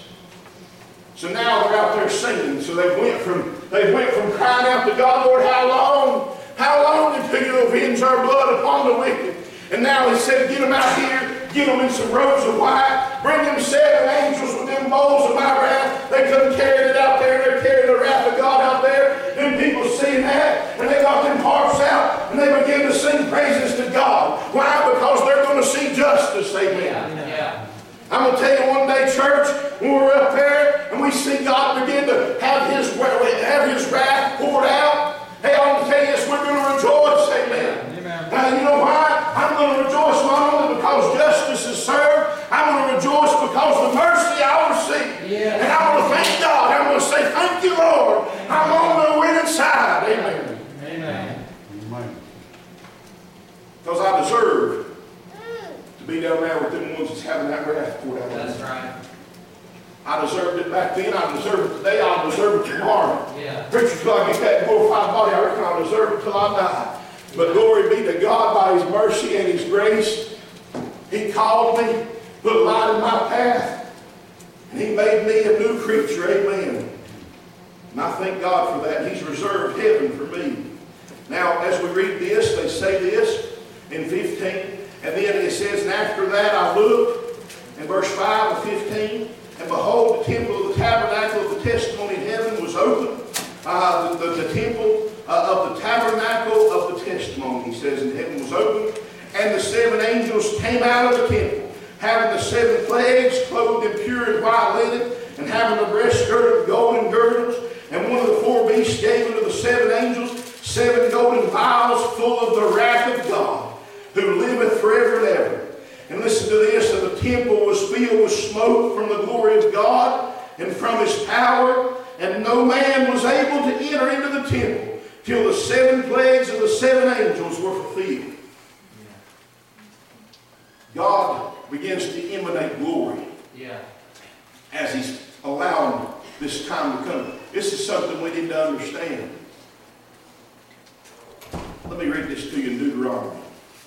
So now they're out there singing. So they went from they went from crying out to God, Lord, how long? How long until you avenge our blood upon the wicked? And now he said, get them out here, get them in some robes of white, bring them seven angels with them bowls of my wrath. They couldn't carry it out there, they're carrying the wrath of God out there. Then people seeing that, and they got them harps out, and they begin to sing praises to God. Why? Because they're going to see justice, amen. Yeah. Yeah. I'm going to tell you one day, church, when we're up there, and we see God begin to have his, have his wrath poured out, hey, I want to tell you this, we're going to rejoice, amen. And you know why? I'm going to rejoice not only because justice is served, I'm going to rejoice because the mercy I receive. Yeah. And I'm going to thank God. I'm going to say, thank you, Lord. I'm on the winning side. Amen. Amen. Amen. Because I deserve to be down there with them ones that's having that wrath poured out. That's right. I deserved it back then. I deserve it today. I'll deserve it tomorrow. Yeah. Preacher, till I get that glorified body, I reckon I'll deserve it till I die. But glory be to God by his mercy and his grace. He called me, put light in my path, and he made me a new creature. Amen. And I thank God for that. He's reserved heaven for me. Now, as we read this, they say this in fifteen. And then it says, and after that I looked, in verse five of fifteen, and behold, the temple of the tabernacle of the testimony in heaven was open. Uh, the, the, the temple uh, of the tabernacle of the testimony, he says, in heaven was open. And the seven angels came out of the temple, having the seven plagues, clothed in pure and white linen, and having the breast girded with golden girdles. And one of the four beasts gave unto the seven angels seven golden vials full of the wrath of God, who liveth forever and ever. And listen to this, and the temple was filled with smoke from the glory of God and from his power, and no man was able to enter into the temple till the seven plagues of the seven angels were fulfilled. God begins to emanate glory. Yeah. As he's allowing this time to come. This is something we need to understand. Let me read this to you in Deuteronomy.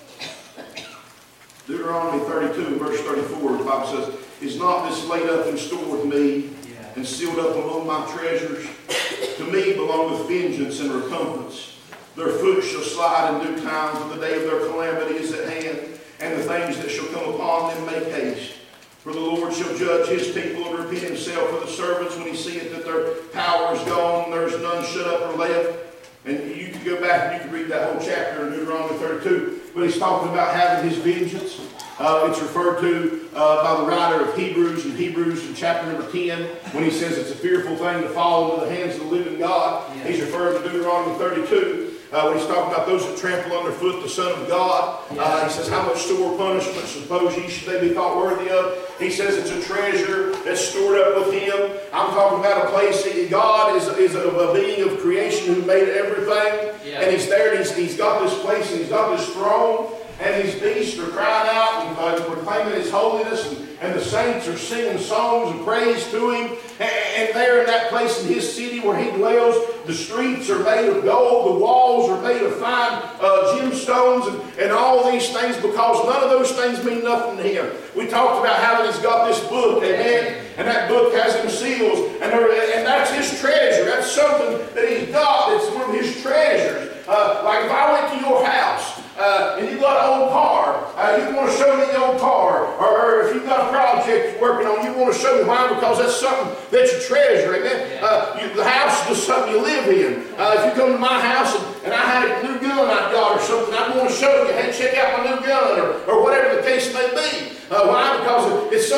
Deuteronomy thirty-two, verse thirty-four, the Bible says, is not this laid up in store with me, yeah, and sealed up among my treasures? To me belongeth vengeance and recompense. Their foot shall slide in due time, for the day of their calamity is at hand, and the things that shall come upon them make haste. For the Lord shall judge his people and repent himself for the servants when he seeth that their power is gone, and there is none shut up or left. And you can go back and you can read that whole chapter in Deuteronomy thirty-two. But he's talking about having his vengeance. Uh, it's referred to uh, by the writer of Hebrews in Hebrews in chapter number ten, when he says it's a fearful thing to fall into the hands of the living God. Yeah. He's referring to Deuteronomy thirty-two. Uh, when he's talking about those that trample underfoot the Son of God. Yeah. Uh, he says, how much sore punishment suppose ye should they be thought worthy of? He says it's a treasure that's stored up with him. I'm talking about a place that God is, is a, a being of creation who made everything. Yeah. And he's there and he's, he's got this place and he's got this throne. And these beasts are crying out and uh, proclaiming his holiness, and, and the saints are singing songs of praise to him. And, and there in that place in his city where he dwells, the streets are made of gold, the walls are made of fine uh, gemstones, and, and all these things, because none of those things mean nothing to him. We talked about how he's got this book, amen? And that book has them seals, and, and that's his treasure. That's something that he's got that's one of his treasures. Uh, like if I went to your house, Uh, and you got an old car, uh, you want to show me the old car, or, or if you've got a project you're working on, you want to show me why, because that's something that you treasure, amen? Uh, you, the house is something you live in. Uh, if you come to my house and, and I had a new gun I got or something, I'd want to show you, hey, check out my new gun, or, or whatever the case may be. Uh, why? Because it's some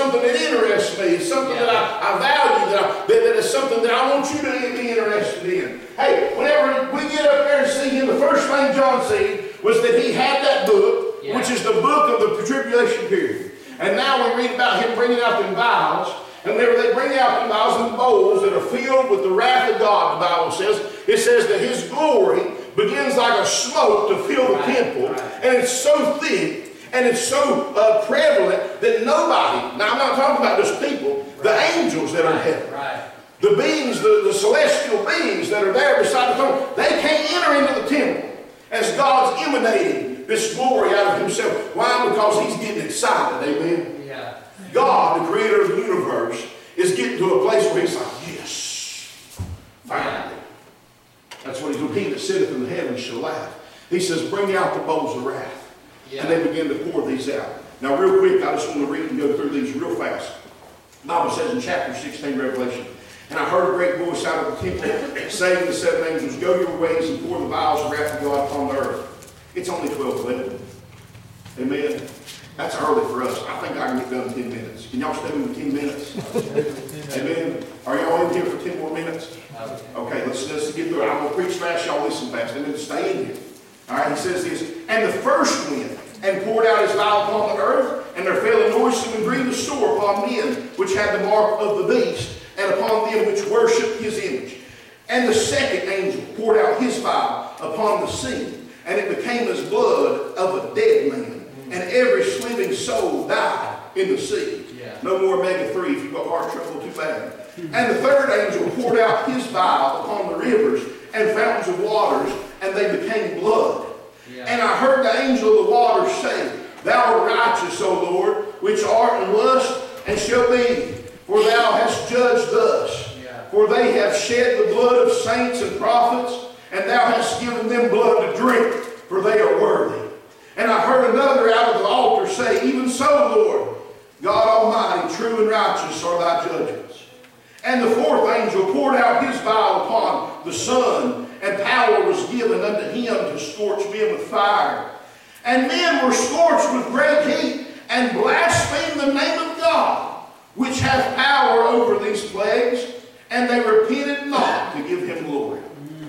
something that interests me. It's something Yeah. that I, I value, that, I, that, that is something that I want you to be interested in. Hey, whenever we get up there and see him, the first thing John said was that he had that book, Yeah. which is the book of the tribulation period. And now we read about him bringing out them vials. And whenever they bring out the vials and bowls that are filled with the wrath of God, the Bible says, it says that his glory begins like a smoke to fill the Right, temple. right. And it's so thick and it's so uh, prevalent that nobody, now I'm not talking about just people, the angels that are in heaven, Right. the beings, the, the celestial beings that are there beside the throne, they can't enter into the temple as God's emanating this glory out of himself. Why? Because he's getting excited, amen? Yeah. God, the creator of the universe, is getting to a place where he's like, yes, finally. That's what he's doing. He that sitteth in the heavens shall laugh. He says, bring out the bowls of wrath. Yeah. And they begin to pour these out. Now, real quick, I just want to read and go through these real fast. The Bible says in chapter sixteen, Revelation, and I heard a great voice out of the temple saying to the seven angels, go your ways and pour the vials of wrath of God upon the earth. It's only twelve eleven. Amen. That's early for us. I think I can get done in ten minutes. Can y'all stay with ten minutes? Amen. Are y'all in here for ten more minutes? Okay, let's, let's get through it. I'm going to preach fast. Y'all listen fast. Amen. Stay in here. All right, he says this. And the first went and poured out his vial upon the earth, and there fell a noisome and grievous sore upon men which had the mark of the beast, and upon them which worshipped his image. And the second angel poured out his vial upon the sea, and it became as blood of a dead man, and every living soul died in the sea. Yeah. No more omega three if you've got heart trouble, too bad. And the third angel poured out his vial upon the rivers and fountains of waters, and they became blood. Yeah. And I heard the angel of the waters say, thou art righteous, O Lord, which art in lust and shall be, for thou hast judged thus. Yeah. For they have shed the blood of saints and prophets, and thou hast given them blood to drink, for they are worthy. And I heard another out of the altar say, even so, Lord, God Almighty, true and righteous are thy judgments. And the fourth angel poured out his vial upon the sun, and power was given unto him to scorch men with fire. And men were scorched with great heat, and blasphemed the name of God, which hath power over these plagues, and they repented not to give him glory.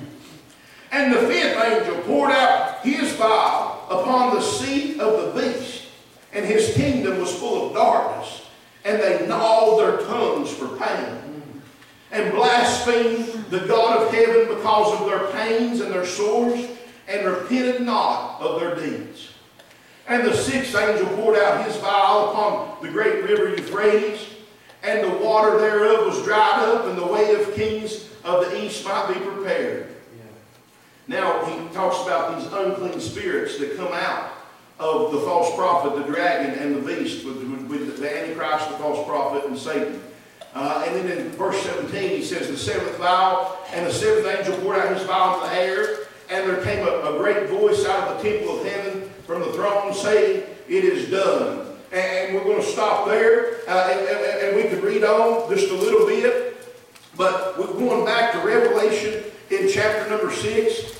And the fifth angel poured out his vial upon the seat of the beast, and his kingdom was full of darkness, and they gnawed their tongues for pain, and blasphemed the God of heaven because of their pains and their sores, and repented not of their deeds. And the sixth angel poured out his vial upon the great river Euphrates, and the water thereof was dried up, and the way of kings of the east might be prepared. Now, he talks about these unclean spirits that come out of the false prophet, the dragon, and the beast, with, with the Antichrist, the false prophet, and Satan. Uh, and then in verse seventeen, he says, the seventh vial, and the seventh angel poured out his vial into the air, and there came a, a great voice out of the temple of heaven from the throne, saying, it is done. And, and we're going to stop there, uh, and, and, and we could read on just a little bit, but we're going back to Revelation in chapter number six.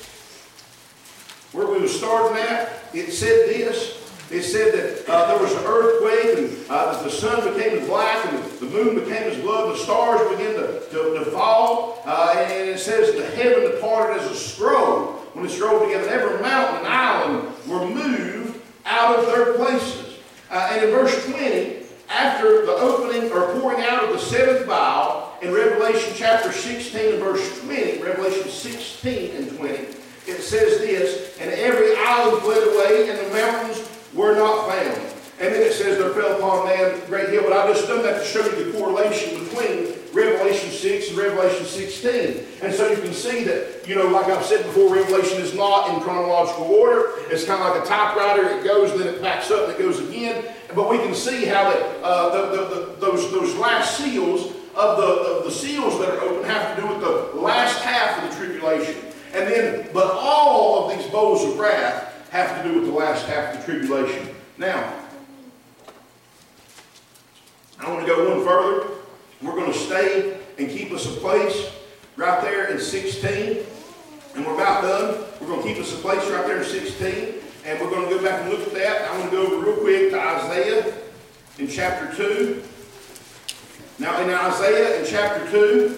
Where we were starting at, it said this. It said that uh, there was an earthquake, and uh, that the sun became as black, and the moon became as blood, and the stars began to, to, to fall. Uh, and it says the heaven departed as a scroll when it's rolled together. And every mountain and island were moved out of their places. Uh, and in verse twenty, after the opening or pouring out of the seventh vial, in Revelation chapter sixteen and verse twenty, Revelation sixteen and twenty, it says this, and every island fled away, and the mountains were not found. And then it says there fell upon man great hill. But I just done that to show you the correlation between Revelation six and Revelation sixteen. And so you can see that, you know, like I've said before, Revelation is not in chronological order. It's kind of like a typewriter. It goes, then it backs up, and it goes again. But we can see how that uh, the, the, the, those, those last seals of the, of the seals that are open have to do with the last half of the tribulation. And then, but all of these bowls of wrath have to do with the last half of the tribulation. Now, I want to go one further. We're going to stay and keep us a place right there in sixteen. And we're about done. We're going to keep us a place right there in sixteen. And we're going to go back and look at that. I want to go over real quick to Isaiah in chapter two. Now in Isaiah in chapter two,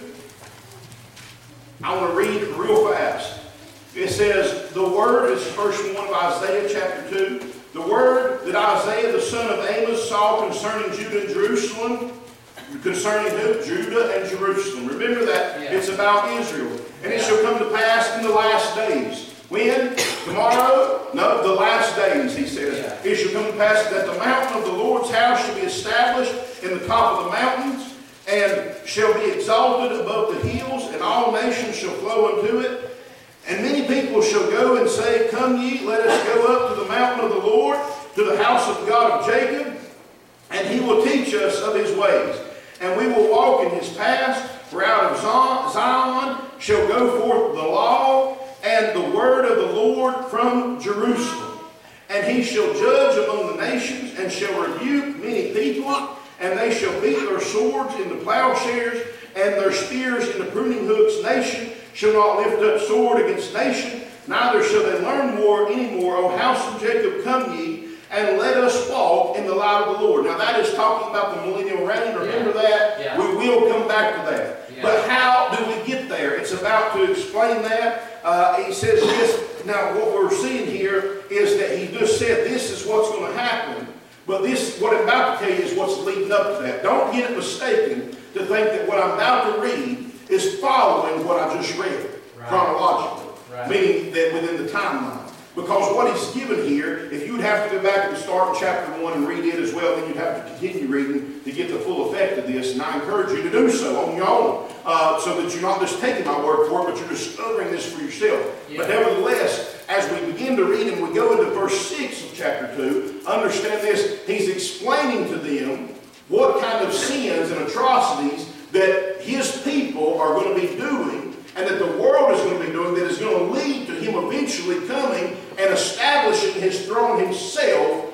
I want to read real fast. It says, the word is verse one of Isaiah chapter two. The word that Isaiah the son of Amos saw concerning Judah and Jerusalem, concerning who? Judah and Jerusalem. Remember that Yeah. it's about Israel. And it Yeah. shall come to pass in the last days. When? Tomorrow? No, the last days, he says. Yeah. It shall come to pass that the mountain of the Lord's house shall be established in the top of the mountains, and shall be exalted above the hills, and all nations shall flow unto it. And many people shall go and say, come ye, let us go up to the mountain of the Lord, to the house of the God of Jacob, and he will teach us of his ways. And we will walk in his paths, for out of Zion shall go forth the law and the word of the Lord from Jerusalem. And he shall judge among the nations, and shall rebuke many people, and they shall beat their swords into plowshares, and their spears into pruning hooks. Nation shall not lift up sword against nation, neither shall they learn war any more. O house of Jacob, come ye, and let us walk in the light of the Lord. Now that is talking about the millennial reign. Remember Yeah. that? Yeah. We will come back to that. Yeah. But how do we get there? It's about to explain that. Uh, he says this. Now what we're seeing here is that he just said this is what's going to happen. But this, what I'm about to tell you is what's leading up to that. Don't get it mistaken to think that what I'm about to read is following what I just read Right. chronologically. Right. Meaning that within the timeline. Because what he's given here, if you'd have to go back and start in chapter one and read it as well, then you'd have to continue reading to get the full effect of this. And I encourage you to do so on your own, uh, so that you're not just taking my word for it, but you're discovering this for yourself. Yeah. But nevertheless, as we begin to read and we go into verse six of chapter two, understand this, he's explaining to them what kind of sins and atrocities that his people are going to be doing, and that the world is going to be doing, that is going to lead to him eventually coming and establishing his throne himself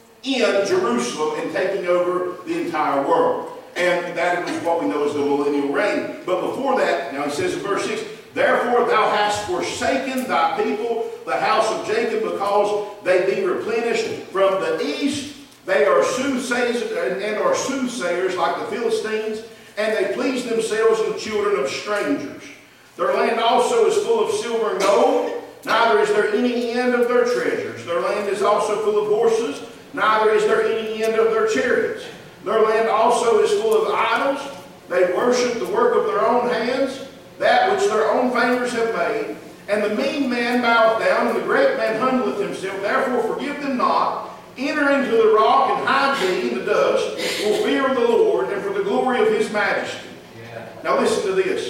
in Jerusalem and taking over the entire world. And that is what we know as the millennial reign. But before that, now he says in verse six, therefore thou hast forsaken thy people, the house of Jacob, because they be replenished from the east. They are soothsayers and are soothsayers like the Philistines, and they please themselves in the children of strangers. Their land also is full of silver and gold, neither is there any end of their treasures. Their land is also full of horses, neither is there any end of their chariots. Their land also is full of idols. They worship the work of their own hands, that which their own fingers have made. And the mean man boweth down, and the great man humbleth himself. Therefore forgive them not. Enter into the rock, and hide thee in the dust, for fear of the Lord, and for the glory of his majesty. Yeah. Now listen to this.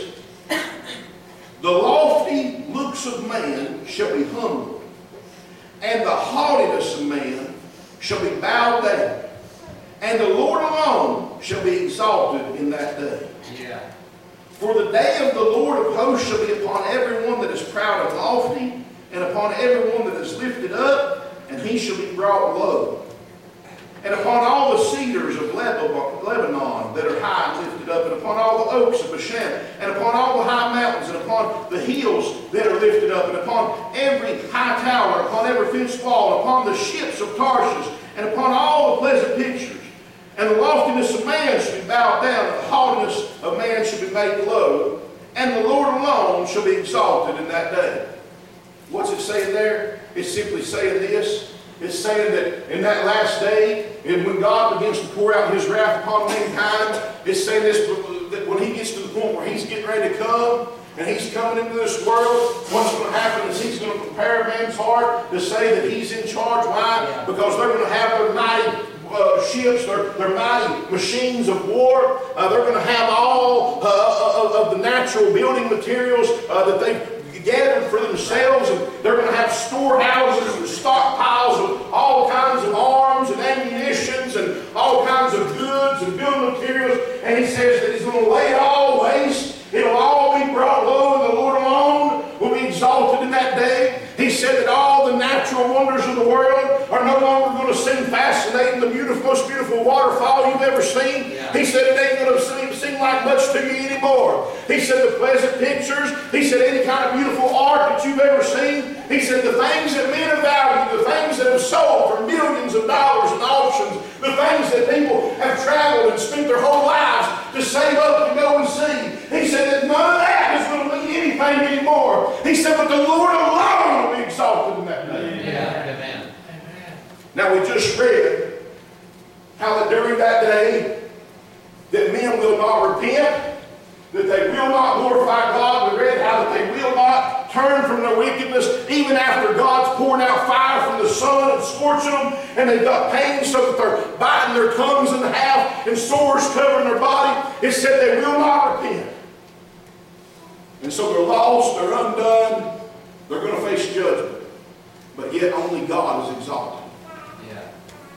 The lofty looks of man shall be humbled, and the haughtiness of man shall be bowed down, and the Lord alone shall be exalted in that day. Yeah. For the day of the Lord of hosts shall be upon everyone that is proud and lofty, and upon everyone that is lifted up, and he shall be brought low. And upon all the cedars of Lebanon that are high and lifted up, and upon all the oaks of Bashan, and upon all the high mountains, and upon the hills that are lifted up, and upon every high tower, and upon every fenced wall, and upon the ships of Tarshish, and upon all the pleasant pictures. And the loftiness of man shall be bowed down, and the haughtiness of man shall be made low, and the Lord alone shall be exalted in that day. What's it saying there? It's simply saying this. It's saying that in that last day, and when God begins to pour out his wrath upon mankind, it's saying this, that when he gets to the point where he's getting ready to come, and he's coming into this world, what's going to happen is he's going to prepare man's heart to say that he's in charge. Why? Yeah. Because they're going to have their mighty uh, ships, their, their mighty machines of war. Uh, they're going to have all uh, of, of the natural building materials uh, that they've gathered for themselves, and they're going to have storehouses and stockpiles of all kinds of arms and ammunitions and all kinds of goods and building materials. And he says that he's going to lay it all waste. It'll all be brought low, and the Lord alone will be exalted in that day. He said that all the natural wonders of the world are no longer going to seem fascinating, the beautiful, most beautiful waterfall you've ever seen. Yeah. He said it ain't going to seem, seem like much to you anymore. He said the pleasant pictures, he said any kind of beautiful art that you've ever seen, he said the things that men have valued, the things that have sold for millions of dollars in auctions, the things that people have have traveled and spent their whole lives to save up to go and see. He said that none of that is going to mean anything anymore. He said, but the Lord alone will be exalted in that day. Yeah, amen. Now we just read how that during that day that men will not repent, that they will not glorify God. We read how that they will not turn from their wickedness even after God's pouring out fire from the sun and scorching them, and they've got pain so that they're biting their tongues in half and sores covering their body. It said they will not repent. And so they're lost, they're undone, they're going to face judgment. But yet only God is exalted. Yeah.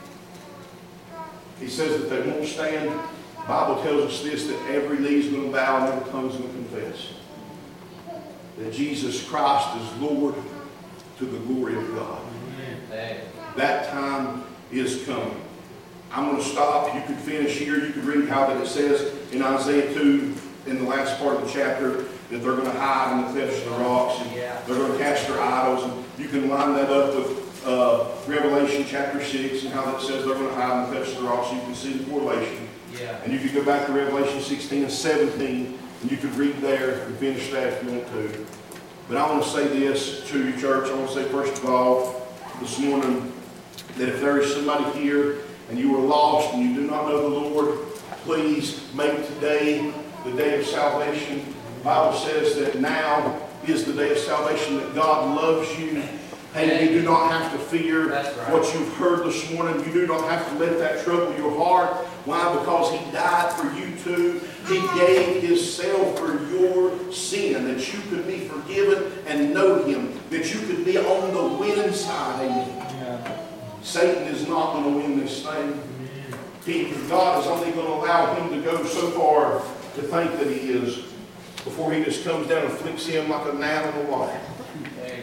He says that they won't stand. The Bible tells us this, that every knee is going to bow and every tongue is going to confess that Jesus Christ is Lord to the glory of God. Amen. That time is coming. I'm going to stop. You could finish here. You could read how that it says in Isaiah two, in the last part of the chapter, that they're going to hide in the clefts of the rocks, and Yeah. they're going to cast their idols. And you can line that up with uh, Revelation chapter six and how that says they're going to hide in the clefts of the rocks, so you can see the correlation. Yeah. And you could go back to Revelation sixteen and seventeen, and you could read there and finish that if you want to. But I want to say this to you, church. I want to say, first of all, this morning, that if there is somebody here and you are lost and you do not know the Lord, please make today the day of salvation. The Bible says that now is the day of salvation, that God loves you. And you do not have to fear That's right. what you've heard this morning. You do not have to let that trouble your heart. Why? Because He died for you too. He gave Himself for your sin, that you could be forgiven and know Him, that you could be on the winning side. Amen. Yeah. Satan is not going to win this thing. He, God is only going to allow him to go so far to think that he is, before He just comes down and flicks him like a gnat on the wire. Amen.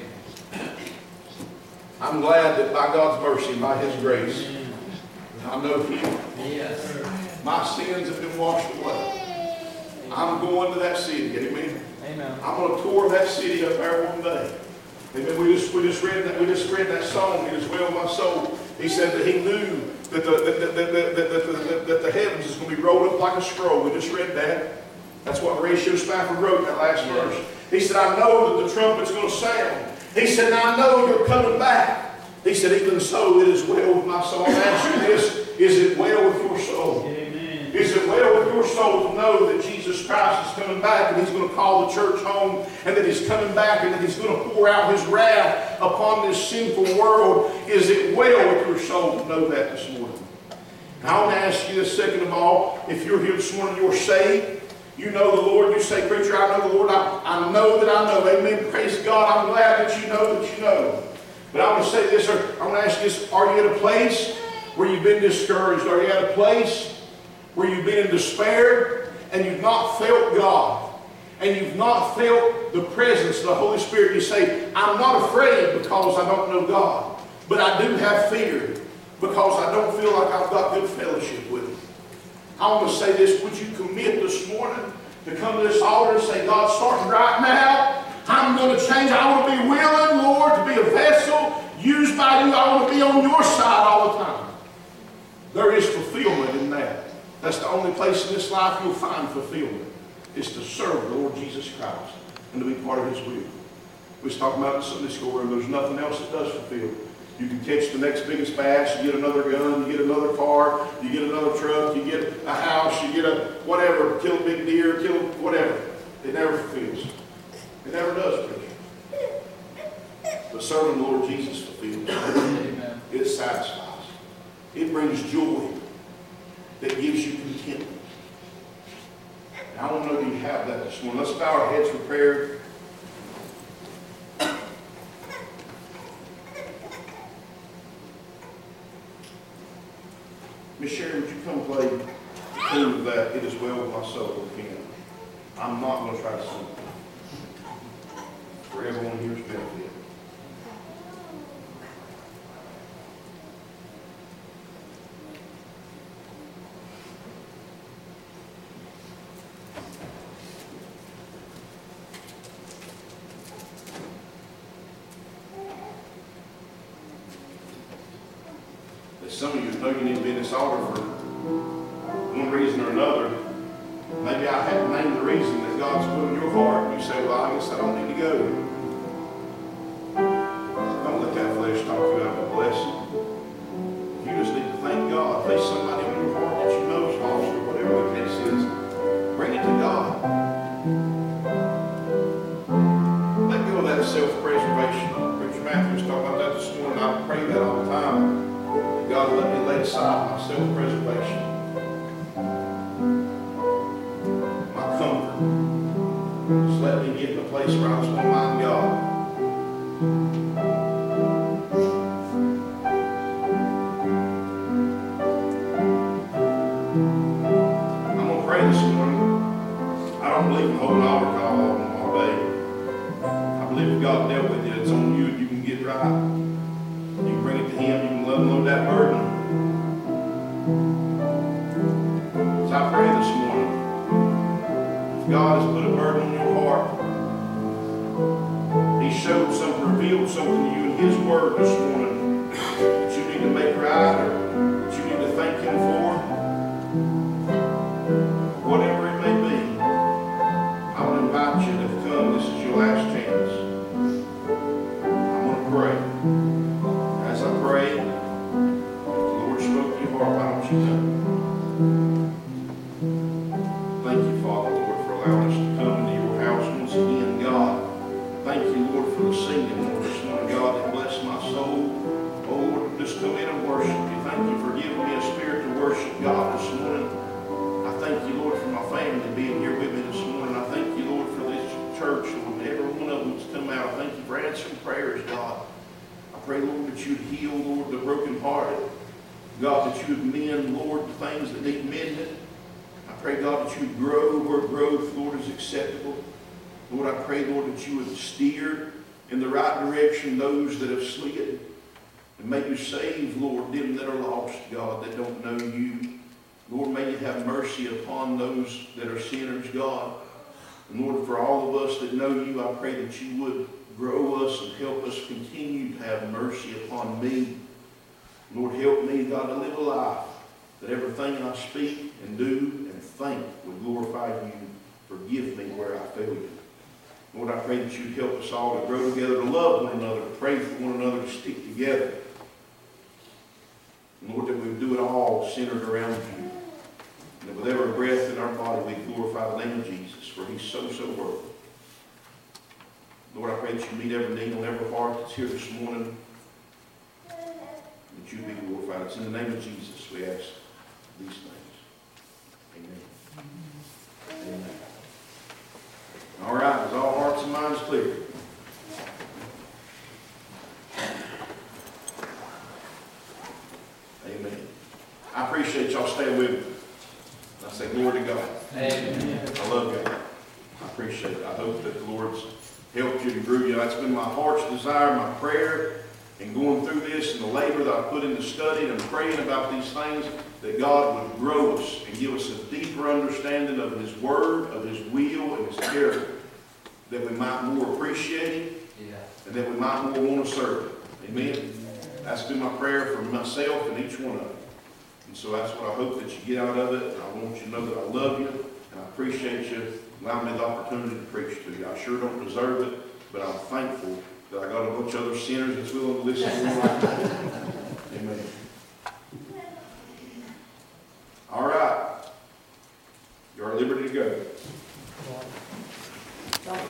I'm glad that by God's mercy and by His grace, I know Him. Yes. My sins have been washed away. I'm going to that city. Amen. Amen. I'm going to tour that city up there one day. Amen. We just we just read that we just read that song. It is well my soul. He said that he knew that the that, that, that, that, that, that, that the heavens is going to be rolled up like a scroll. We just read that. That's what Horatio Spafford wrote in that last Yeah. verse. He said, I know that the trumpet's going to sound. He said, I know you're coming back. He said, even so, it is well with my soul. I ask you this, is it well with your soul? Amen. Is it well with your soul to know that Jesus Christ is coming back and He's going to call the church home, and that He's coming back and that He's going to pour out His wrath upon this sinful world? Is it well with your soul to know that this morning? And I want to ask you this, second of all, if you're here this morning, you're saved. You know the Lord. You say, preacher, I know the Lord. I, I know that I know. Amen. Praise God. I'm glad that you know that you know. But I want to say this, sir. I want to ask you this. Are you at a place where you've been discouraged? Are you at a place where you've been in despair and you've not felt God? And you've not felt the presence of the Holy Spirit? You say, I'm not afraid because I don't know God. But I do have fear because I don't feel like I've got good fellowship with Him. I want to say this, would you commit this morning to come to this altar and say, God, starting right now, I'm going to change. I want to be willing, Lord, to be a vessel used by You. I want to be on Your side all the time. There is fulfillment in that. That's the only place in this life you'll find fulfillment, is to serve the Lord Jesus Christ and to be part of His will. We was talking about in Sunday school where there's nothing else that does fulfill. You can catch the next biggest bass, you get another gun, you get another car, you get another truck, you get a house, you get a whatever, kill a big deer, kill whatever. It never fulfills. It never does, preacher. But serving the Lord Jesus fulfills. Amen. It satisfies. It brings joy that gives you contentment. And I want to know that you have that this morning. Let's bow our heads for prayer. Miss Sherry, would you come play the tune of that, It Is Well With My Soul again? I'm not going to try to sing it. For everyone here's benefit. Some of you know you need to be in this altar for one reason or another, maybe I haven't named the reason that God's put in your heart, and you say, well, I guess I don't need to go. Don't let that flesh talk you out of a blessing. You just need to thank God. If there's somebody in your heart that you know is lost or whatever the case is, bring it to God. Let go of that self-preservation. Preacher Matthew was talking about that this morning. I pray that all the time. That God let me lay aside my self-preservation. My comfort. Just let me get in a place where I just don't mind God. I'm going to pray this morning. I don't believe in holding an altar call all day. I believe if God dealt with you, it's on you and you can get right. You can bring it to Him. You can let Him load that burden. So I pray this morning, if God has put a burden on your heart, He showed something, revealed something to you in His Word this morning that you need to make right or that you need to thank Him for, whatever it may be, I would invite you to come. This is your last chance. I'm going to pray. As I pray, if the Lord spoke to your heart, why don't you come? Thank you, Father, Lord, for allowing us to come into your house once again, God. Thank you, Lord, for the singing, Lord, this morning, God, that blessed my soul. Oh, Lord, just come in and worship you. Thank you for giving me a spirit to worship God this morning. I thank you, Lord, for my family being here with me this morning. I thank you, Lord, for this church, Lord, and every one of them that's come out. I thank you for answering prayers, God. I pray, Lord, that you'd heal, Lord, the brokenhearted. God, that you would mend, Lord, the things that need mended. I pray, God, that you would grow where growth, Lord, is acceptable. Lord, I pray, Lord, that you would steer in the right direction those that have slid. And may you save, Lord, them that are lost, God, that don't know you. Lord, may you have mercy upon those that are sinners, God. And Lord, for all of us that know you, I pray that you would grow us and help us continue to have mercy upon me. Lord, help me, God, to live a life that everything I speak and do and think would glorify you. Forgive me where I fail you. Lord, I pray that you'd help us all to grow together, to love one another, to pray for one another, to stick together. And Lord, that we would do it all centered around you. And that with every breath in our body, we glorify the name of Jesus, for he's so, so worthy. Lord, I pray that you meet every need on every heart that's here this morning. That you be glorified. It's in the name of Jesus we ask these things. Amen. Amen. All right, is all hearts and minds clear? Amen. I appreciate y'all staying with me. I say glory to God. Amen. I love God. I appreciate it. I hope that the Lord's helped you and grew you. That's been my heart's desire, my prayer, and going through this and the labor that I put into studying and praying about these things, that God would grow us and give us a deeper understanding of His Word, of His will, and His character, that we might more appreciate Him, Yeah. and that we might more want to serve Him. Amen? That's been my prayer for myself and each one of you. And so that's what I hope that you get out of it. And I want you to know that I love you, and I appreciate you allowing me the opportunity to preach to you. I sure don't deserve it, but I'm thankful that I got a bunch of other sinners that's willing to listen to me like that.